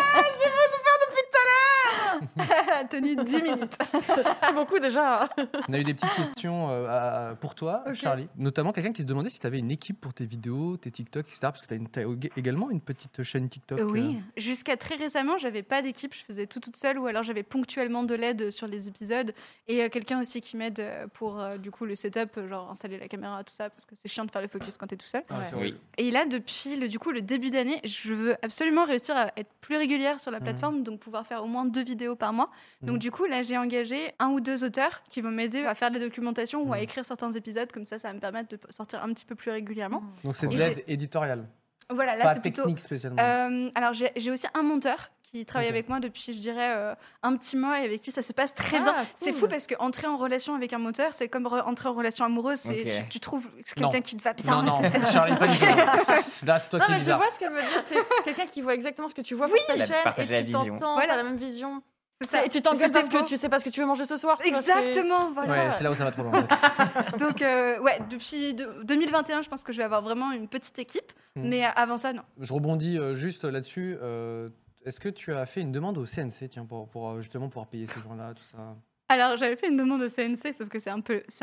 Elle a tenu 10 minutes. C'est beaucoup déjà. On a eu des petites questions pour toi, Ok. Charlie. Notamment quelqu'un qui se demandait si tu avais une équipe pour tes vidéos, tes TikTok, etc. Parce que tu as également une petite chaîne TikTok. Oui, jusqu'à très récemment, j'avais pas d'équipe, je faisais tout toute seule ou alors j'avais ponctuellement de l'aide sur les épisodes et quelqu'un aussi qui m'aide pour du coup le setup, genre installer la caméra, tout ça, parce que c'est chiant de faire le focus quand t'es tout seul. Ah, c'est Oui. horrible. Et là, depuis le début d'année, je veux absolument réussir à être plus régulière sur la plateforme, donc pouvoir faire au moins 2 vidéos par mois. Donc du coup, là, j'ai engagé 1 ou 2 auteurs qui vont m'aider à faire de la documentation ou à écrire certains épisodes, comme ça va me permettre de sortir un petit peu plus régulièrement. Donc c'est de Et l'aide éditoriale, Voilà, là, pas c'est plutôt... technique spécialement. alors, j'ai aussi un monteur qui travaille Ok. avec moi depuis, je dirais, un petit mois et avec qui ça se passe très bien. Ah, C'est cool. fou parce qu'entrer en relation avec un monteur, c'est comme entrer en relation amoureuse. C'est, Ok. tu trouves Non. quelqu'un qui te va bien. non, etc. Charlie, pas du tout. Là, c'est toi Non, qui es mais je bizarre. vois ce qu'elle veut dire. C'est quelqu'un qui voit exactement ce que tu vois pour ta La- chaîne partager la et tu vision. t'entends, Voilà. t'as la même vision. C'est ça. Et tu t'engueules C'était parce que beau. tu sais pas ce que tu veux manger ce soir. tu vois, c'est- Exactement. Voilà. Ouais, c'est là où ça va trop loin. en fait. Donc, ouais, depuis 2021, je pense que je vais avoir vraiment une petite équipe. Mhm. Mais avant ça, non. Je rebondis juste là-dessus. Est-ce que tu as fait une demande au CNC tiens, pour justement pouvoir payer ces gens-là, tout ça? Alors, j'avais fait une demande au CNC, sauf que c'est un peu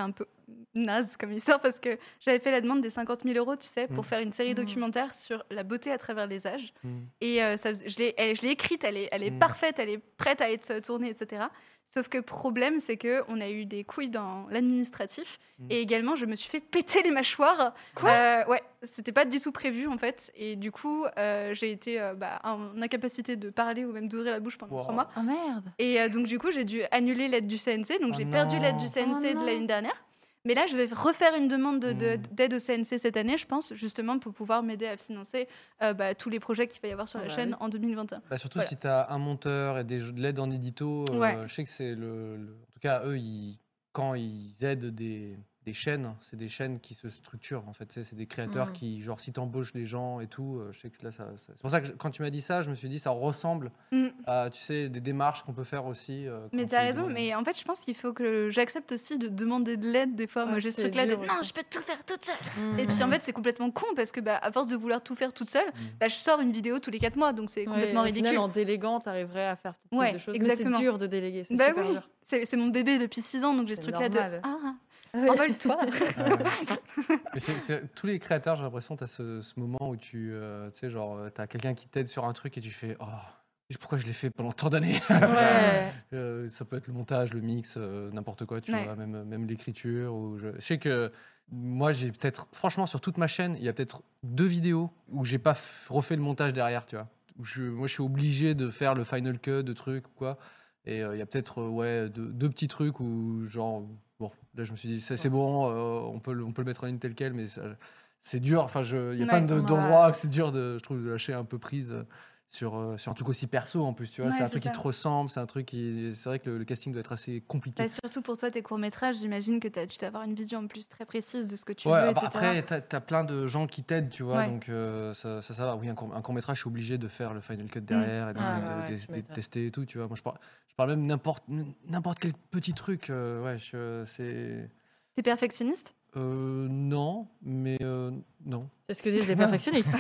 naze comme histoire parce que j'avais fait la demande des 50 000 €, tu sais, pour faire une série documentaire sur la beauté à travers les âges. Et je l'ai écrite, elle est parfaite, elle est prête à être tournée, etc. Sauf que problème, c'est qu'on a eu des couilles dans l'administratif et également, je me suis fait péter les mâchoires. Quoi ouais, c'était pas du tout prévu en fait. Et du coup, j'ai été en incapacité de parler ou même d'ouvrir la bouche pendant 3 mois. Oh merde. Et donc, du coup, j'ai dû annuler l'aide du CNC. Donc, j'ai perdu l'aide du CNC de l'année dernière. Mais là, je vais refaire une demande d'aide au CNC cette année, je pense, justement pour pouvoir m'aider à financer tous les projets qu'il va y avoir sur la chaîne en 2021. Surtout si tu as un monteur et de l'aide en édito, je sais que c'est en tout cas, eux, quand ils aident des chaînes, c'est des chaînes qui se structurent en fait. C'est des créateurs qui, genre, si t'embauches les gens et tout, je sais que là, c'est pour ça que quand tu m'as dit ça, je me suis dit ça ressemble à, tu sais, des démarches qu'on peut faire aussi. Mais t'as raison, mais en fait, je pense qu'il faut que j'accepte aussi de demander de l'aide des fois. Moi, j'ai ce truc-là de non, je peux tout faire toute seule. Et puis en fait, c'est complètement con parce que à force de vouloir tout faire toute seule, je sors une vidéo tous les 4 mois, donc c'est complètement ridicule. Final, en déléguant, t'arriverais à faire toutes ces choses. Exactement. Mais c'est dur de déléguer, c'est super dur. C'est mon bébé depuis 6 ans, donc j'ai ce truc-là de envole-toi. Tous les créateurs, j'ai l'impression, tu as ce moment où tu sais, genre, tu as quelqu'un qui t'aide sur un truc et tu fais pourquoi je l'ai fait pendant tant d'années. Ça peut être le montage, le mix, n'importe quoi, tu vois, même l'écriture. Je sais que moi, j'ai peut-être, franchement, sur toute ma chaîne, il y a peut-être 2 vidéos où j'ai pas refait le montage derrière, tu vois. Moi, je suis obligé de faire le final cut de trucs ou quoi. Et il y a peut-être 2 petits trucs où, genre, bon, là, je me suis dit, c'est bon, on peut le mettre en ligne tel quel, mais c'est dur. Enfin, il y a plein d'endroits où c'est dur, je trouve, de lâcher un peu prise sur un truc aussi perso en plus, tu vois. C'est un truc qui te ressemble, c'est un truc qui... C'est vrai que le casting doit être assez compliqué. Surtout pour toi, tes courts-métrages, j'imagine que tu dois avoir une vision en plus très précise de ce que tu veux, etc. Après, t'as plein de gens qui t'aident, tu vois, donc ça va. Oui, un court-métrage, je suis obligé de faire le final cut derrière, et de tester et tout, tu vois. Moi, je parle même n'importe quel petit truc, c'est... T'es perfectionniste ? Non, mais non. C'est ce que disent les perfectionnistes.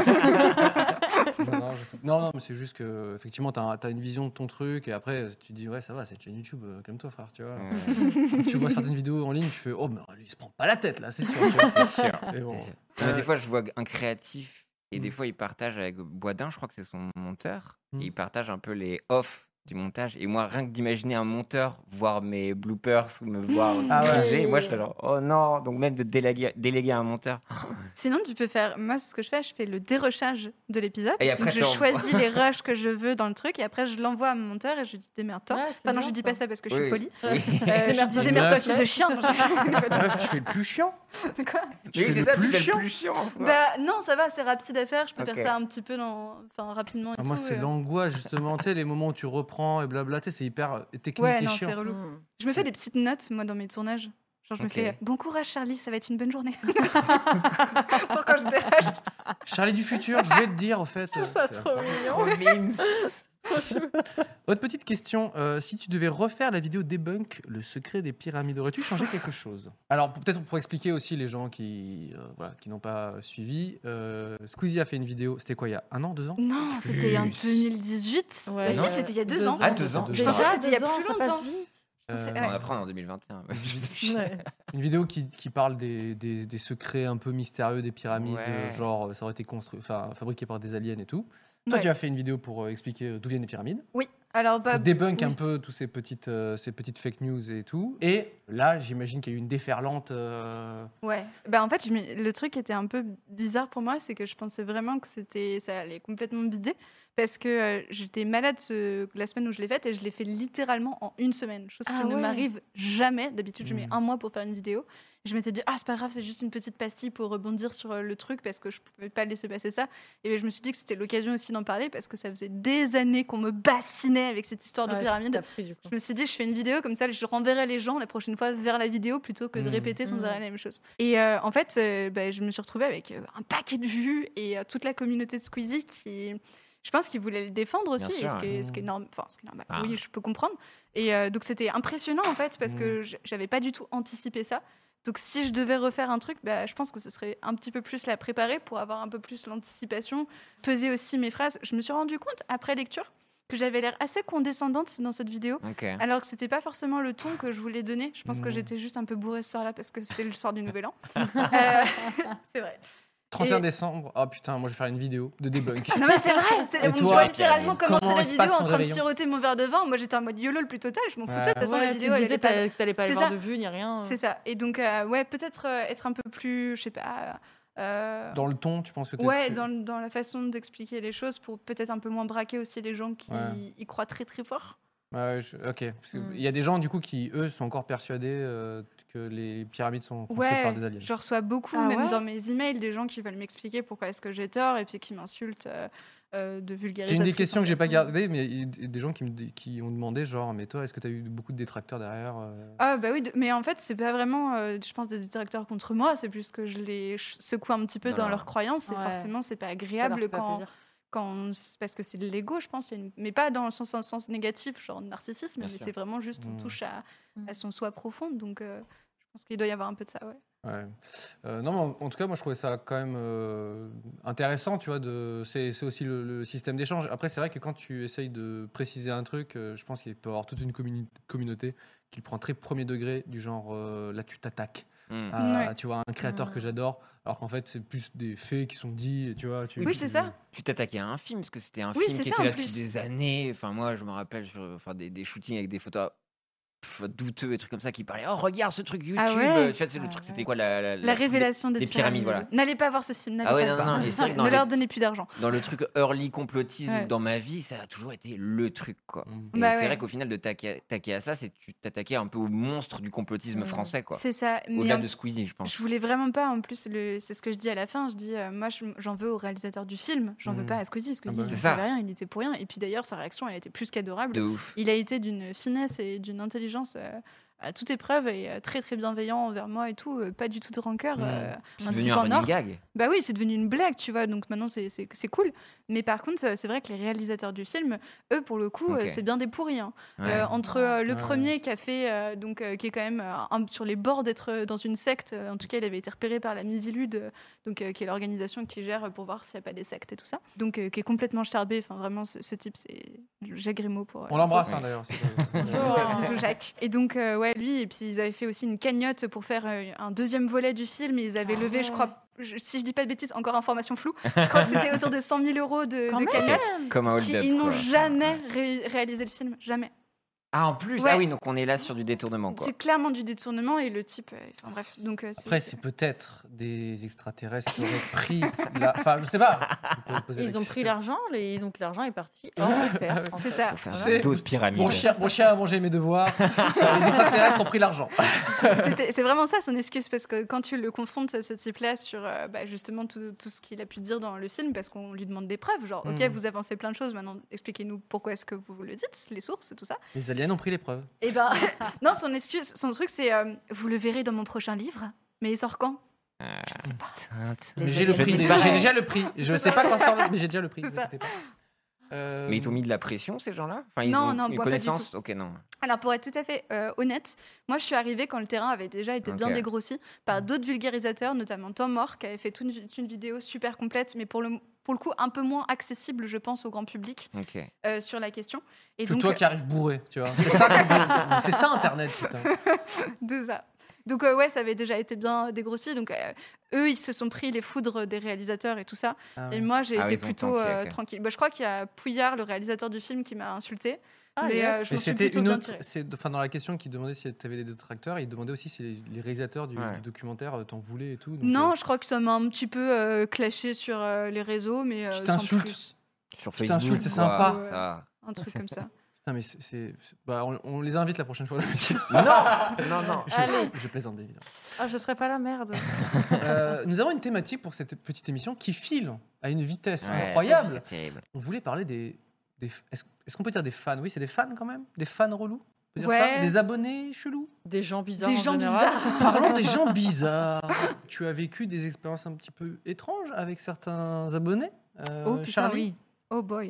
Non, mais c'est juste que effectivement, t'as une vision de ton truc et après tu te dis ça va, c'est une chaîne YouTube, calme-toi frère, tu vois. Tu vois certaines vidéos en ligne, tu fais mais lui, il se prend pas la tête là, c'est sûr. Tu vois, c'est sûr. Et bon. Mais des fois, je vois un créatif et des fois, il partage avec Boisdin, je crois que c'est son monteur, et il partage un peu les off du montage. Et moi, rien que d'imaginer un monteur voir mes bloopers ou me voir cringer, moi je serais genre oh non, donc même de déléguer à un monteur. Sinon, tu peux faire, moi c'est ce que je fais le dérochage de l'épisode. Et après, je choisis les rushs que je veux dans le truc et après je l'envoie à mon monteur et je lui dis démerde-toi. Non, je dis pas ça parce que je suis polie. Je dis démerde-toi, fils de chien. Tu fais le plus chiant. Quoi? Oui, c'est ça, tu fais le plus chiant. Non, ça va, c'est rapide à faire. Je peux faire ça un petit peu rapidement. Moi, c'est l'angoisse justement, tu sais, les moments où tu reprends et blabla, tu sais, c'est hyper technique et chiant. C'est relou. Je me fais des petites notes, moi, dans mes tournages. Genre, je me fais bon courage, Charlie, ça va être une bonne journée. Pour quand je dérange. Charlie du futur, je vais te dire, au fait. C'est trop mignon. Autre petite question, si tu devais refaire la vidéo debunk le secret des pyramides, aurais-tu changé quelque chose? Alors peut-être pour expliquer aussi les gens qui n'ont pas suivi, Squeezie a fait une vidéo, c'était quoi, il y a 1 an, 2 ans? Non, c'était en 2018. Ouais, si, c'était il y a 2 ans. Ah, 2 ans. Je pensais que c'était il y a plus longtemps. Après, on est en 2021. Une vidéo qui parle des secrets un peu mystérieux des pyramides, genre ça aurait été fabriqué par des aliens et tout. Toi, tu as fait une vidéo pour expliquer d'où viennent les pyramides. Oui. Alors, débunk un peu tous ces petites fake news et tout. Et là, j'imagine qu'il y a eu une déferlante. Ouais. En fait, le truc était un peu bizarre pour moi, c'est que je pensais vraiment que ça allait complètement bider. Parce que j'étais malade la semaine où je l'ai faite et je l'ai fait littéralement en 1 semaine. Chose qui ne m'arrive jamais. D'habitude, je mets 1 mois pour faire une vidéo. Je m'étais dit, c'est pas grave, c'est juste une petite pastille pour rebondir sur le truc parce que je pouvais pas laisser passer ça. Et je me suis dit que c'était l'occasion aussi d'en parler parce que ça faisait des années qu'on me bassinait avec cette histoire de pyramide. Je me suis dit, je fais une vidéo comme ça, je renverrai les gens la prochaine fois vers la vidéo plutôt que de répéter sans arrêt la même chose. Et en fait, je me suis retrouvée avec un paquet de vues et toute la communauté de Squeezie qui... Je pense qu'ils voulaient le défendre aussi, ce qui est normal. Oui, je peux comprendre. Et donc, c'était impressionnant, en fait, parce que j'avais pas du tout anticipé ça. Donc, si je devais refaire un truc, je pense que ce serait un petit peu plus la préparer pour avoir un peu plus l'anticipation, peser aussi mes phrases. Je me suis rendu compte, après lecture, que j'avais l'air assez condescendante dans cette vidéo, Ok. alors que c'était pas forcément le ton que je voulais donner. Je pense que j'étais juste un peu bourrée ce soir-là parce que c'était le soir du Nouvel An. C'est vrai. 31 Et- décembre. Oh putain, moi je vais faire une vidéo de debunk. Non mais c'est vrai, Et on toi, voit littéralement Pierre, commencer comment la se vidéo passe en ton train de réveillon siroter mon verre de vin. Moi j'étais en mode YOLO le plus total, je m'en foutais. De toute façon la Ouais, vidéo tu elle disais était pas... que t'allais pas C'est le voir ça. de vue ni rien. C'est ça. Et donc ouais, peut-être être un peu plus, je sais pas... Dans le ton, tu penses que Ouais, dans la façon d'expliquer les choses pour peut-être un peu moins braquer aussi les gens qui Ouais. y croient très très fort. Ouais, ok. Parce qu'il y a des gens du coup qui, eux, sont encore persuadés que les pyramides sont construites par des aliens. je reçois beaucoup, Ah même ouais dans mes emails, des gens qui veulent m'expliquer pourquoi est-ce que j'ai tort et puis qui m'insultent de vulgarisatrice. C'est une des questions que j'ai pas en fait. gardées, mais il y a des gens qui ont demandé, genre, mais toi, est-ce que tu as eu beaucoup de détracteurs derrière Ah bah oui, mais en fait, c'est pas vraiment, je pense, des détracteurs contre moi, c'est plus que je les secoue un petit peu dans Non. leurs croyances et Ouais. forcément, c'est pas Ça leur agréable fait pas quand... plaisir. Parce que c'est de l'ego, je pense, mais pas dans le sens négatif, genre narcissisme, Bien mais sûr. c'est vraiment juste on touche à son soi profond, donc je pense qu'il doit y avoir un peu de ça, ouais. Ouais. Non, mais en tout cas, moi, je trouvais ça quand même intéressant, tu vois. C'est aussi le système d'échange. Après, c'est vrai que quand tu essayes de préciser un truc, je pense qu'il peut y avoir toute une communauté qui le prend très premier degré, du genre, là, tu t'attaques. Hmm. À, tu vois, un créateur que j'adore, alors qu'en fait, c'est plus des faits qui sont dits, tu vois. Oui, c'est ça. Tu t'attaquais à un film, parce que c'était un Oui, film c'est qui ça, était en là depuis plus. des années. Enfin, moi, je me rappelle des shootings avec des photos douteux et trucs comme ça qui parlaient. Oh, regarde ce truc YouTube. Ah ouais. Tu vois, c'est le Ah truc, ouais. c'était quoi La révélation des pyramides. voilà. N'allez pas voir ce film, n'allez Ah ouais, pas non, le voir. non, c'est vrai que dans Ne les- leur donnez plus d'argent. Dans le truc early complotisme Ouais. dans ma vie, ça a toujours été le truc, quoi. Mm. Et Bah c'est ouais. vrai qu'au final, de t'attaquer à ça, c'est tu t'attaquais un peu au monstre du complotisme français, quoi. C'est ça. Mais Au-delà en- de Squeezie, je pense. je voulais vraiment pas, en plus, c'est ce que je dis à la fin, je dis, moi j'en veux au réalisateur du film, j'en veux Mhm. pas à Squeezie. Squeezie, Ah bah il oui. C'est savait ça. rien, il était pour rien. Et puis d'ailleurs, sa réaction, elle était plus qu'adorable. De ouf. Il a été d'une finesse et d'une intelligence à toute épreuve et très très bienveillant envers moi et tout, pas du tout de rancœur. C'est un devenu type un en running or. gag. Bah oui, c'est devenu une blague, tu vois, donc maintenant c'est cool. Mais par contre, c'est vrai que les réalisateurs du film, eux, pour le coup, Ok. c'est bien des pourris. Hein. Ouais. Entre le Ouais. premier qui a fait, qui est quand même sur les bords d'être dans une secte, en tout cas, il avait été repéré par la Mivilude, qui est l'organisation qui gère pour voir s'il n'y a pas des sectes et tout ça. Donc, qui est complètement starbé. Enfin, vraiment, ce type, c'est Jacques Grimaud pour. On l'embrasse, Ouais. hein, d'ailleurs. Bisous, Jacques. Et donc, ouais, lui, et puis ils avaient fait aussi une cagnotte pour faire un deuxième volet du film. Et ils avaient levé, je crois, si je dis pas de bêtises, encore information floue, je crois que c'était autour de 100 000 euros de Quand même. cagnotte. Comme un Qui, hold-up. ils n'ont quoi. jamais réalisé le film, jamais. Ah, en plus, Ouais. ah oui, donc on est là sur du détournement, quoi. C'est clairement du détournement et le type. Enfin bref, donc Après, c'est peut-être des extraterrestres qui auraient pris la. Enfin, je sais pas. On peut poser la Ils ont question. pris l'argent, ils ont que l'argent est parti hors de terre. en C'est fait. ça. Pour faire C'est- d'autres pyramides. Mon chien a mangé mes devoirs. Les extraterrestres ont pris l'argent. C'est vraiment ça son excuse parce que quand tu le confrontes ce type-là sur justement tout ce qu'il a pu dire dans le film, parce qu'on lui demande des preuves, genre ok, vous avancez plein de choses, maintenant expliquez-nous pourquoi est-ce que vous le dites, les sources, tout ça. Les aliens ont pris les preuves. Et ben non, son excuse, son truc c'est vous le verrez dans mon prochain livre, mais il sort quand? Mais j'ai le Je prix. sais pas. J'ai déjà le prix. Je sais pas quand sort le. Mais j'ai déjà le prix. C'est vous ça. inquiétez pas. Mais ils t'ont mis de la pression, ces gens-là enfin, ils Non, ont non, une moi, pas du connaissance. Ok, non. Alors, pour être tout à fait honnête, moi, je suis arrivée quand le terrain avait déjà été bien Ok. dégrossi par d'autres vulgarisateurs, notamment Tom Moore, qui avait fait toute une vidéo super complète, mais pour le coup, un peu moins accessible, je pense, au grand public Ok. sur la question. Et Que donc, toi qui arrives bourré, tu vois. C'est ça, c'est ça Internet, putain. de ça. Donc, ouais, ça avait déjà été bien dégrossi. Donc, eux, ils se sont pris les foudres des réalisateurs et tout ça. Ah Et ouais. moi, j'ai Ah, été ils ont plutôt tanké, ok. tranquille. Bah, je crois qu'il y a Pouillard, le réalisateur du film, qui m'a insulté. Ah, mais yes. je Mais m'en suis c'était plutôt une bien autre. tirée. Enfin, dans la question qui demandait si tu avais des détracteurs, il demandait aussi si les réalisateurs du Ouais. documentaire t'en voulaient et tout. donc, Non, je crois que ça m'a un petit peu clashé sur les réseaux, mais Qui sans t'insulte. plus. Sur Putain, Facebook. insulte, c'est quoi. sympa. Ouais. Ça. Un truc comme ça. Putain, mais bah, on les invite la prochaine fois. Non, non, non. Allez. Je plaisante, évidemment. Ah, je serais pas la merde. Nous avons une thématique pour cette petite émission qui file à une vitesse Ouais, incroyable. c'est terrible. On voulait parler est-ce qu'on peut dire des fans? Oui, c'est des fans quand même? Des fans relous? On peut dire Ouais. ça? Des abonnés chelous? Des gens bizarres. Des en gens général. bizarres. Parlons des gens bizarres. Tu as vécu des expériences un petit peu étranges avec certains abonnés, Oh putain, Charlie? oui. Oh boy.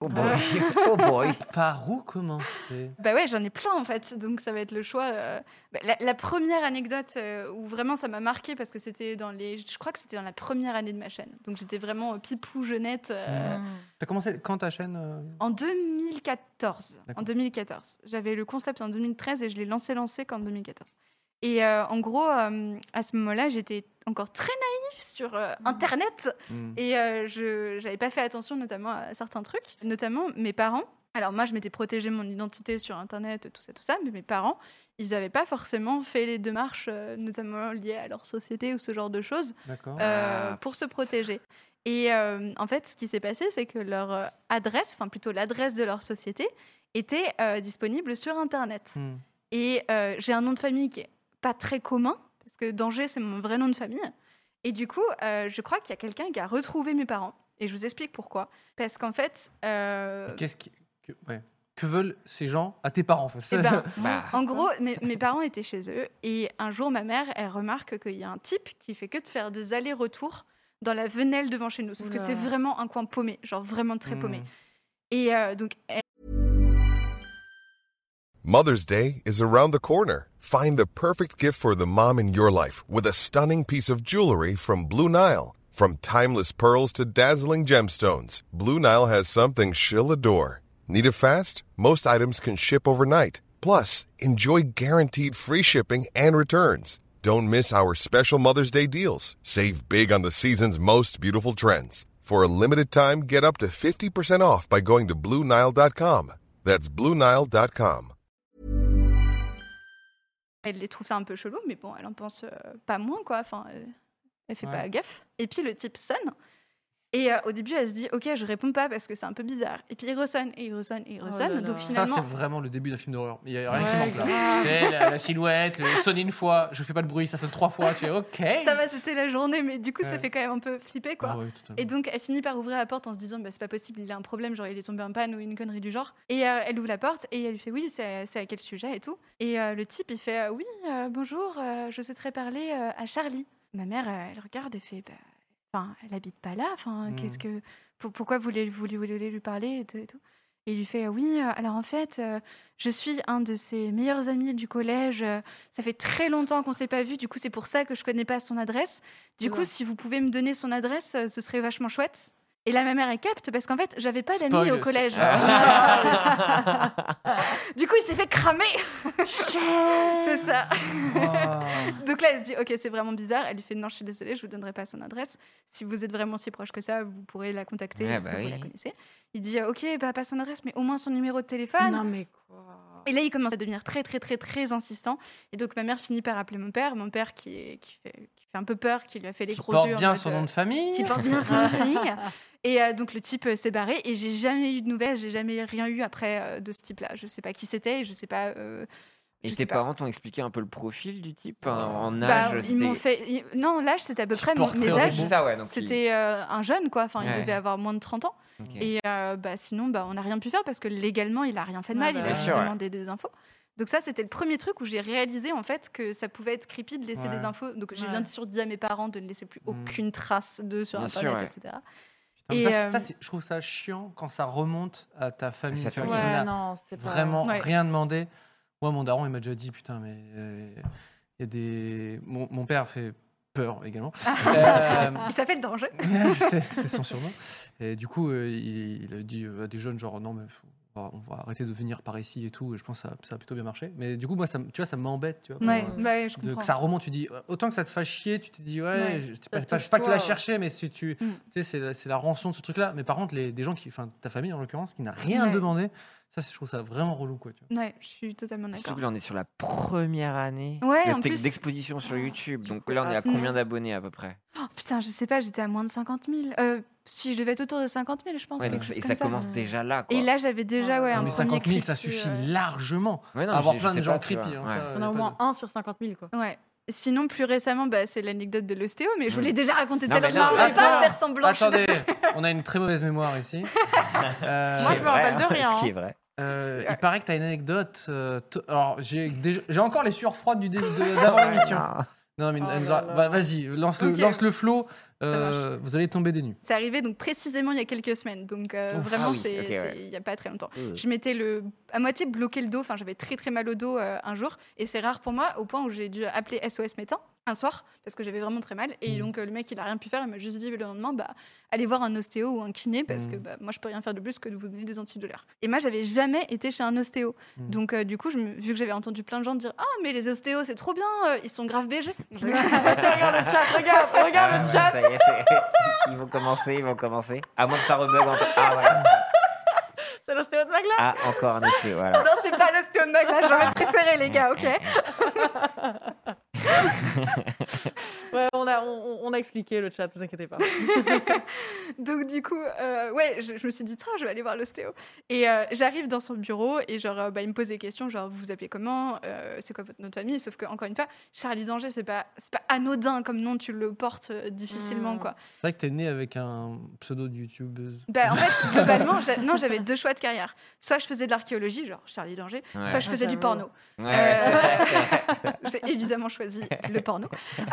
Oh boy. Oh boy. Par où commencer? Bah ouais, j'en ai plein en fait, donc ça va être le choix. La première anecdote où vraiment ça m'a marqué parce que c'était je crois que c'était dans la première année de ma chaîne, donc j'étais vraiment pipou jeunette. T'as commencé quand ta chaîne En 2014. D'accord. En 2014. J'avais le concept en 2013 et je l'ai lancé qu'en 2014. Et en gros, à ce moment-là, j'étais encore très naïve sur Internet et je n'avais pas fait attention notamment à certains trucs, notamment mes parents. Alors moi, je m'étais protégée mon identité sur Internet, tout ça, mais mes parents, ils n'avaient pas forcément fait les démarches, notamment liées à leur société ou ce genre de choses, D'accord. pour se protéger. Et en fait, ce qui s'est passé, c'est que leur adresse, enfin plutôt l'adresse de leur société, était disponible sur Internet. Et j'ai un nom de famille qui est pas très commun, parce que Danger, c'est mon vrai nom de famille. Et du coup, je crois qu'il y a quelqu'un qui a retrouvé mes parents. Et je vous explique pourquoi. Parce qu'en fait... Que veulent ces gens à tes parents En gros, mes parents étaient chez eux. Et un jour, ma mère, elle remarque qu'il y a un type qui fait que de faire des allers-retours dans la Venelle devant chez nous. Sauf que c'est vraiment un coin paumé, genre vraiment très paumé. Et donc... Mother's Day is around the corner. Find the perfect gift for the mom in your life with a stunning piece of jewelry from Blue Nile. From timeless pearls to dazzling gemstones, Blue Nile has something she'll adore. Need it fast? Most items can ship overnight. Plus, enjoy guaranteed free shipping and returns. Don't miss our special Mother's Day deals. Save big on the season's most beautiful trends. For a limited time, get up to 50% off by going to BlueNile.com. That's BlueNile.com. Elle les trouve ça un peu chelou, mais bon, elle en pense pas moins, quoi. Enfin, elle fait pas gaffe. Et puis le type sonne. Et au début, elle se dit, ok, je réponds pas parce que c'est un peu bizarre. Et puis il ressonne, et il ressonne, et il ressonne. Donc finalement... Ça, c'est vraiment le début d'un film d'horreur. Il n'y a rien qui manque là. Tu sais, la silhouette, le sonne une fois, je fais pas de bruit, ça sonne 3 fois, tu es ok. Ça va, c'était la journée, mais du coup, ça fait quand même un peu flipper, quoi. Ah ouais, et donc, elle finit par ouvrir la porte en se disant, bah, c'est pas possible, il a un problème, genre il est tombé en panne ou une connerie du genre. Et elle ouvre la porte et elle lui fait, oui, c'est à quel sujet et tout. Et le type, il fait, oui, bonjour, je souhaiterais parler à Charlie. Ma mère, elle regarde et fait, elle habite pas là, qu'est-ce que... Pourquoi vous voulez lui parler et tout. Et il lui fait, oui, alors en fait, je suis un de ses meilleurs amis du collège. Ça fait très longtemps qu'on ne s'est pas vu. Du coup, c'est pour ça que je ne connais pas son adresse. Du coup, si vous pouvez me donner son adresse, ce serait vachement chouette. Et là, ma mère, elle capte parce qu'en fait, j'avais pas d'amis au collège. Du coup, il s'est fait cramer. C'est ça. Donc là, elle se dit, ok, c'est vraiment bizarre. Elle lui fait, non, je suis désolée, je vous donnerai pas son adresse. Si vous êtes vraiment si proche que ça, vous pourrez la contacter parce que vous la connaissez. Il dit, ok, pas son adresse, mais au moins son numéro de téléphone. Non, mais quoi? Et là, il commence à devenir très, très, très, très insistant. Et donc, ma mère finit par appeler mon père qui fait un peu peur, qui lui a fait les gros yeux. Qui porte bien son nom de famille. Qui porte bien son nom de famille. Et donc, le type s'est barré. Et j'ai jamais eu de nouvelles, j'ai jamais rien eu après de ce type-là. Je sais pas qui c'était et je sais pas... Et tes parents t'ont expliqué un peu le profil du type en âge? Ils m'ont fait... Non, l'âge, c'était à peu près mes âges. C'était un jeune, quoi. Enfin, il devait avoir moins de 30 ans. Okay. Et sinon, on n'a rien pu faire parce que légalement, il n'a rien fait de mal. Il a juste demandé des infos. Donc ça, c'était le premier truc où j'ai réalisé en fait que ça pouvait être creepy de laisser des infos. Donc j'ai bien sûr dit à mes parents de ne laisser plus aucune trace d'eux sur Internet, etc. Putain, je trouve ça chiant quand ça remonte à ta famille. Tu vois, qui n'a vraiment rien demandé. Moi, mon daron, il m'a déjà dit, putain, mais il y a des... Mon père fait peur également. Il s'appelle Danger. c'est son surnom. Et du coup, il a dit à des jeunes, genre, non, mais on va arrêter de venir par ici et tout. Et je pense que ça a plutôt bien marché. Mais du coup, moi, ça m'embête. Tu vois, je comprends. Que ça remonte, tu dis, autant que ça te fasse chier, tu te dis, je sais pas que tu l'as cherché, mais si tu sais, c'est la rançon de ce truc-là. Mais par contre, des gens ta famille en l'occurrence, qui n'a rien demandé, ça, je trouve ça vraiment relou, quoi. Tu vois. Ouais, je suis totalement d'accord. Surtout que là, on est sur la première année d'exposition sur YouTube. Donc là, on est à combien d'abonnés à peu près? Putain, je sais pas, j'étais à moins de 50 000. Si je devais être autour de 50 000, je pense. Et ça commence déjà là, quoi. Et là, j'avais déjà un mais 50 000, ça suffit largement. Avoir plein de gens creepy. On a au moins 1 sur 50 000, quoi. Ouais. Sinon, plus récemment, c'est l'anecdote de l'ostéo, mais je vous l'ai déjà raconté tout à l'heure. Je ne vais pas faire semblant. Attendez, on a une très mauvaise mémoire ici. Moi, je me rappelle de rien. Ce qui est vrai. Il paraît que tu as une anecdote. Alors, j'ai encore les sueurs froides d'avant l'émission. Non, mais Oh là là. vas-y, lance Ok. le flow. marche. Vous allez tomber des nues. C'est arrivé donc précisément il y a quelques semaines, donc vraiment Ah oui, c'est ok, ouais. il y a pas très longtemps. Euh. Je m'étais à moitié bloqué le dos, enfin j'avais très très mal au dos un jour, et c'est rare pour moi au point où j'ai dû appeler SOS médecin un soir parce que j'avais vraiment très mal, et donc le mec il a rien pu faire, il m'a juste dit le lendemain allez voir un ostéo ou un kiné parce que moi je peux rien faire de plus que de vous donner des antidouleurs. Et moi j'avais jamais été chez un ostéo, donc du coup vu que j'avais entendu plein de gens dire mais les ostéos c'est trop bien, ils sont grave BG. Tu regardes le chat, regarde le chat. Ça y est, ils vont commencer. À moins que ça rebug encore. Ah, voilà. C'est l'ostéo de Magla. Ah, encore un ostéo, voilà. Non, c'est pas l'ostéo de Magla, j'aurais préféré les gars, ok. Ouais, on a expliqué le chat, vous inquiétez pas. Donc du coup, je me suis dit, tiens, je vais aller voir l'ostéo. Et j'arrive dans son bureau et genre, il me pose des questions, genre, vous vous appelez comment, c'est quoi votre nom de famille? Sauf que encore une fois, Charlie Danger, c'est pas anodin comme nom, tu le portes difficilement, quoi. C'est vrai que t'es né avec un pseudo de youtubeuse. En fait, globalement, j'avais deux choix de carrière. Soit je faisais de l'archéologie, genre Charlie Danger, Ouais. soit je faisais du j'avoue. porno. Ouais, c'est vrai. J'ai évidemment choisi le porno.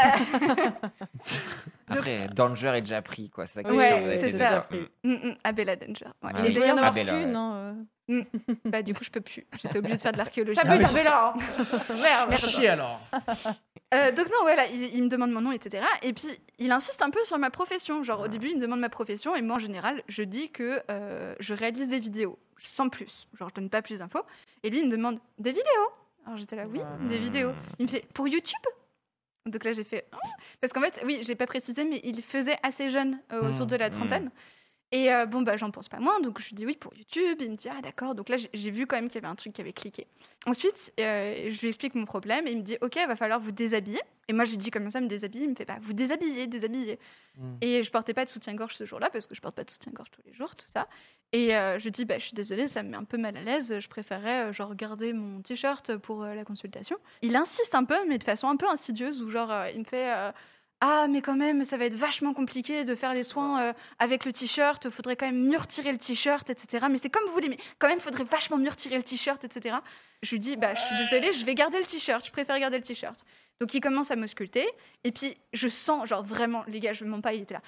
Après, Danger est déjà pris, quoi. C'est ça qui Ouais, est c'est chiant, ça. déjà. Abella Danger. Ouais. Ouais. Et Il doit y en d'ailleurs, avoir Abella, plus, ouais. non du coup, je peux plus. J'étais obligée de faire de l'archéologie. T'as plus Abella. Merde. Chier alors. Donc non, voilà, il me demande mon nom, etc. Et puis, il insiste un peu sur ma profession. Genre, au début, il me demande ma profession, et moi, en général, je dis que je réalise des vidéos, sans plus. Genre, je donne pas plus d'infos. Et lui, il me demande des vidéos. Alors, j'étais là, oui, des vidéos. Il me fait, pour YouTube? Donc là, j'ai fait, parce qu'en fait, oui, j'ai pas précisé, mais il faisait assez jeune, autour de la trentaine. Et j'en pense pas moins, donc je lui dis oui pour YouTube. Il me dit ah d'accord. Donc là j'ai vu quand même qu'il y avait un truc qui avait cliqué. Ensuite je lui explique mon problème et il me dit ok, va falloir vous déshabiller. Et moi je lui dis comment ça me déshabiller? Il me fait vous déshabiller. Et je portais pas de soutien-gorge ce jour-là parce que je porte pas de soutien-gorge tous les jours, tout ça. Et je dis je suis désolée, ça me met un peu mal à l'aise. Je préférais genre garder mon t-shirt pour la consultation. Il insiste un peu, mais de façon un peu insidieuse, où genre il me fait ah, mais quand même, ça va être vachement compliqué de faire les soins avec le t-shirt. Faudrait quand même mieux retirer le t-shirt, etc. Mais c'est comme vous voulez, mais quand même, faudrait vachement mieux retirer le t-shirt, etc. Je lui dis, je suis désolée, je vais garder le t-shirt. Je préfère garder le t-shirt. Donc, il commence à m'ausculter. Et puis, je sens, genre vraiment, les gars, je ne mens pas, il était là.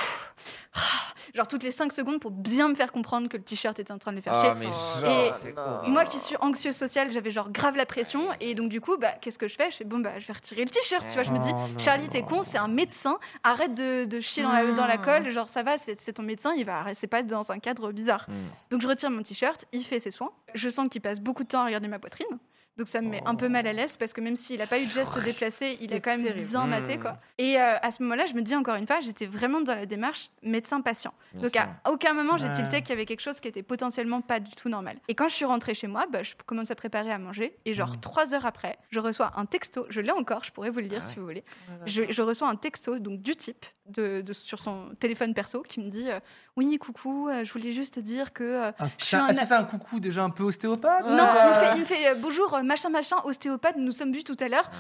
Genre toutes les 5 secondes pour bien me faire comprendre que le t-shirt était en train de le faire chier. mais Et genre, c'est horrible. Moi qui suis anxieuse sociale, j'avais genre grave la pression. Et donc du coup, qu'est-ce que je fais? Je fais je vais retirer le t-shirt. Tu vois, je me dis, Charlie, t'es con, c'est un médecin. Arrête de chier dans la colle. Genre ça va, c'est ton médecin, il va rester pas dans un cadre bizarre. Donc je retire mon t-shirt, il fait ses soins. Je sens qu'il passe beaucoup de temps à regarder ma poitrine. Donc ça me met un peu mal à l'aise parce que même s'il n'a pas eu de geste déplacé, il a quand même bien maté, quoi. Et à ce moment-là, je me dis encore une fois, j'étais vraiment dans la démarche médecin-patient. Donc à aucun moment, j'ai tilté qu'il y avait quelque chose qui était potentiellement pas du tout normal. Et quand je suis rentrée chez moi, je commence à préparer à manger. Et genre 3 heures après, je reçois un texto. Je l'ai encore, je pourrais vous le lire si vous voulez. Je reçois un texto donc du type sur son téléphone perso qui me dit oui, coucou, je voulais juste dire que Est-ce que c'est un coucou déjà un peu ostéopathe? Non, il me fait bonjour, machin, ostéopathe, nous sommes vus tout à l'heure.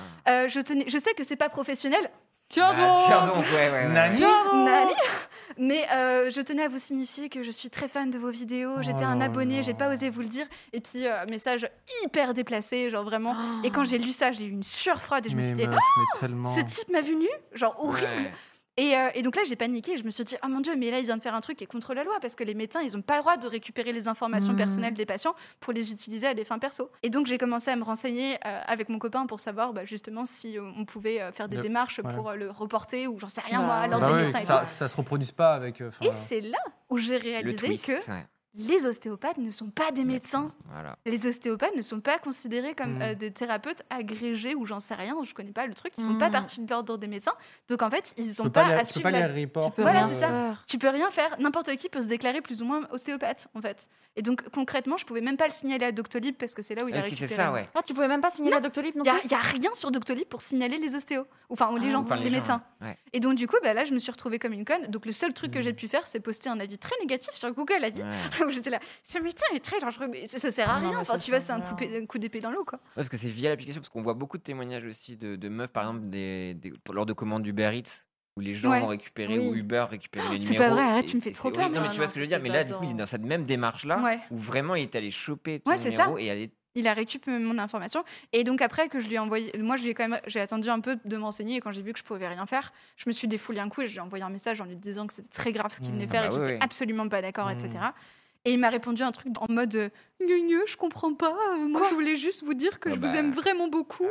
Je sais que c'est pas professionnel. Tiens donc, ouais. Nani. Nani. Mais je tenais à vous signifier que je suis très fan de vos vidéos. J'étais un abonné, j'ai pas osé vous le dire. Et puis, message hyper déplacé, genre vraiment. Et quand j'ai lu ça, j'ai eu une sueur froide et je me suis dit, tellement... ce type m'a vu nu, genre horrible. Ouais. Et donc là, j'ai paniqué. Je me suis dit, oh mon Dieu, mais là, il vient de faire un truc qui est contre la loi parce que les médecins, ils n'ont pas le droit de récupérer les informations personnelles des patients pour les utiliser à des fins perso. Et donc, j'ai commencé à me renseigner avec mon copain pour savoir justement si on pouvait faire des démarches pour le reporter ou j'en sais rien, moi, à l'ordre des médecins. Que ça se reproduise pas avec... Et c'est là où j'ai réalisé que les ostéopathes ne sont pas des médecins. Voilà. Les ostéopathes ne sont pas considérés comme des thérapeutes agrégés ou j'en sais rien, je connais pas le truc. Ils font pas partie de l'ordre des médecins. Donc en fait, ils n'ont pas à suivre les reports. Voilà, c'est ça. Tu peux rien faire. N'importe qui peut se déclarer plus ou moins ostéopathe, en fait. Et donc concrètement, je pouvais même pas le signaler à Doctolib parce que c'est là où il a récupéré. C'est ça, ouais. Ah, tu pouvais même pas signaler à Doctolib non plus? Il y a rien sur Doctolib pour signaler les ostéos, enfin les gens, les médecins. Ouais. Et donc du coup, là, je me suis retrouvée comme une conne. Donc le seul truc que j'ai pu faire, c'est poster un avis très négatif sur Google Avis, où j'étais là. Ce médecin est très dangereux, mais ça sert à rien. Enfin, tu vois, c'est un coup d'épée dans l'eau, quoi. Ouais, parce que c'est via l'application, parce qu'on voit beaucoup de témoignages aussi de meufs, par exemple, lors de commandes Uber Eats, où les gens vont récupérer, ou Uber récupérer les numéros. C'est pas vrai, arrête, tu me fais trop peur. Non, mais tu vois ce que je veux dire. Mais là, du coup, il est dans cette même démarche-là, où vraiment, il est allé choper ton numéro et aller Il a récupéré mon information. Et donc, après que je lui ai envoyé. Moi, j'ai attendu un peu de m'enseigner. Et quand j'ai vu que je pouvais rien faire, je me suis défoulée un coup et je lui ai envoyé un message en lui disant que c'était très grave ce qu'il venait faire et que j'étais absolument pas d'accord, etc. Et il m'a répondu un truc en mode je comprends pas. Moi, je voulais juste vous dire que je vous aime vraiment beaucoup.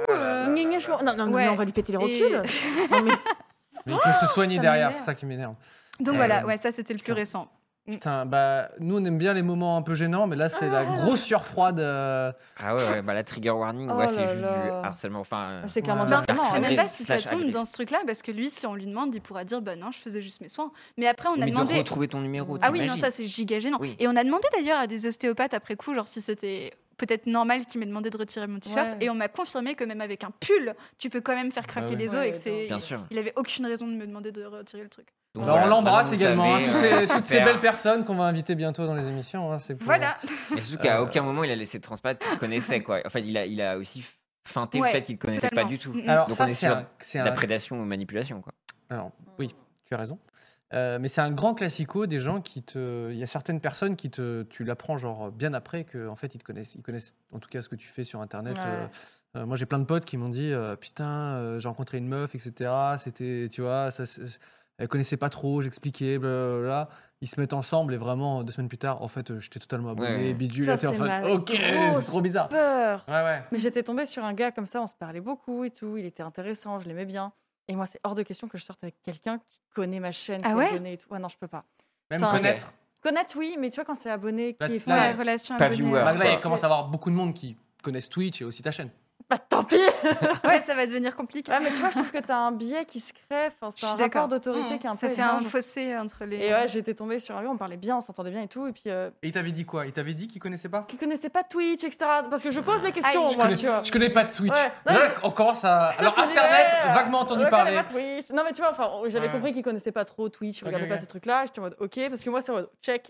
Non, mais on va lui péter les rotules. Non, mais il peut se soigner derrière, c'est ça qui m'énerve. Donc voilà, ça c'était le plus récent. Putain, nous on aime bien les moments un peu gênants, mais là c'est la grosse sueur froide. Ah ouais, la trigger warning, c'est juste du harcèlement. Enfin, c'est clairement du harcèlement. Je sais même pas si ça tombe dans ce truc-là, parce que lui, si on lui demande, il pourra dire non, je faisais juste mes soins. Mais après, on a demandé. De retrouver ton numéro. Ah oui, non, ça c'est giga gênant. Oui. Et on a demandé d'ailleurs à des ostéopathes après coup, genre si c'était peut-être normal qu'il m'ait demandé de retirer mon t-shirt, et on m'a confirmé que même avec un pull, tu peux quand même faire craquer les os et que c'est. Bien sûr. Il avait aucune raison de me demander de retirer le truc. Donc on l'embrasse également, toutes ces belles personnes qu'on va inviter bientôt dans les émissions. C'est pour... Voilà. Mais surtout qu'à aucun moment il a laissé transparaître qu'il connaissait, quoi. Enfin, il a aussi feinté le fait qu'il ne connaissait pas du tout. Alors, donc ça, on est sur la prédation ou manipulation, quoi. Alors, oui, tu as raison. Mais c'est un grand classico des gens il y a certaines personnes tu l'apprends genre bien après que en fait ils connaissent en tout cas ce que tu fais sur internet. Moi j'ai plein de potes qui m'ont dit putain j'ai rencontré une meuf, etc. C'était, tu vois, elle connaissait pas trop, j'expliquais, blablabla. Ils se mettent ensemble et vraiment 2 semaines plus tard, en fait, j'étais totalement abonné, bidule. Ça, c'est trop bizarre. Peur. Ouais. Mais j'étais tombée sur un gars comme ça, on se parlait beaucoup et tout, il était intéressant, je l'aimais bien. Et moi, c'est hors de question que je sorte avec quelqu'un qui connaît ma chaîne, qui est abonné et tout. Ouais, non, je peux pas. Même connaître. Connaître, oui, mais tu vois, quand c'est abonné, qui est fait. La relation abonnée. Là, il commence à avoir beaucoup de monde qui connaissent Twitch et aussi ta chaîne. Bah tant pis. Ouais, ça va devenir compliqué. Ouais, mais tu vois, je trouve que t'as un biais qui se crée. Enfin, c'est un rapport d'autorité qui est un peu étrange. Ça fait un fossé entre les... Et ouais, j'étais tombée sur un gars, on parlait bien, on s'entendait bien et tout. Et puis... Et il t'avait dit quoi? Il t'avait dit qu'il connaissait pas? Qu'il connaissait pas Twitch, etc. Parce que je pose les questions, tu vois. Je connais pas Twitch. Ouais. Là, on commence à... Alors, Internet, vaguement entendu parler. Pas Twitch. Non, mais tu vois, j'avais compris qu'il connaissait pas trop Twitch, il regardait pas ces trucs-là. J'étais en mode, ok, parce que moi, c'est en mode, check.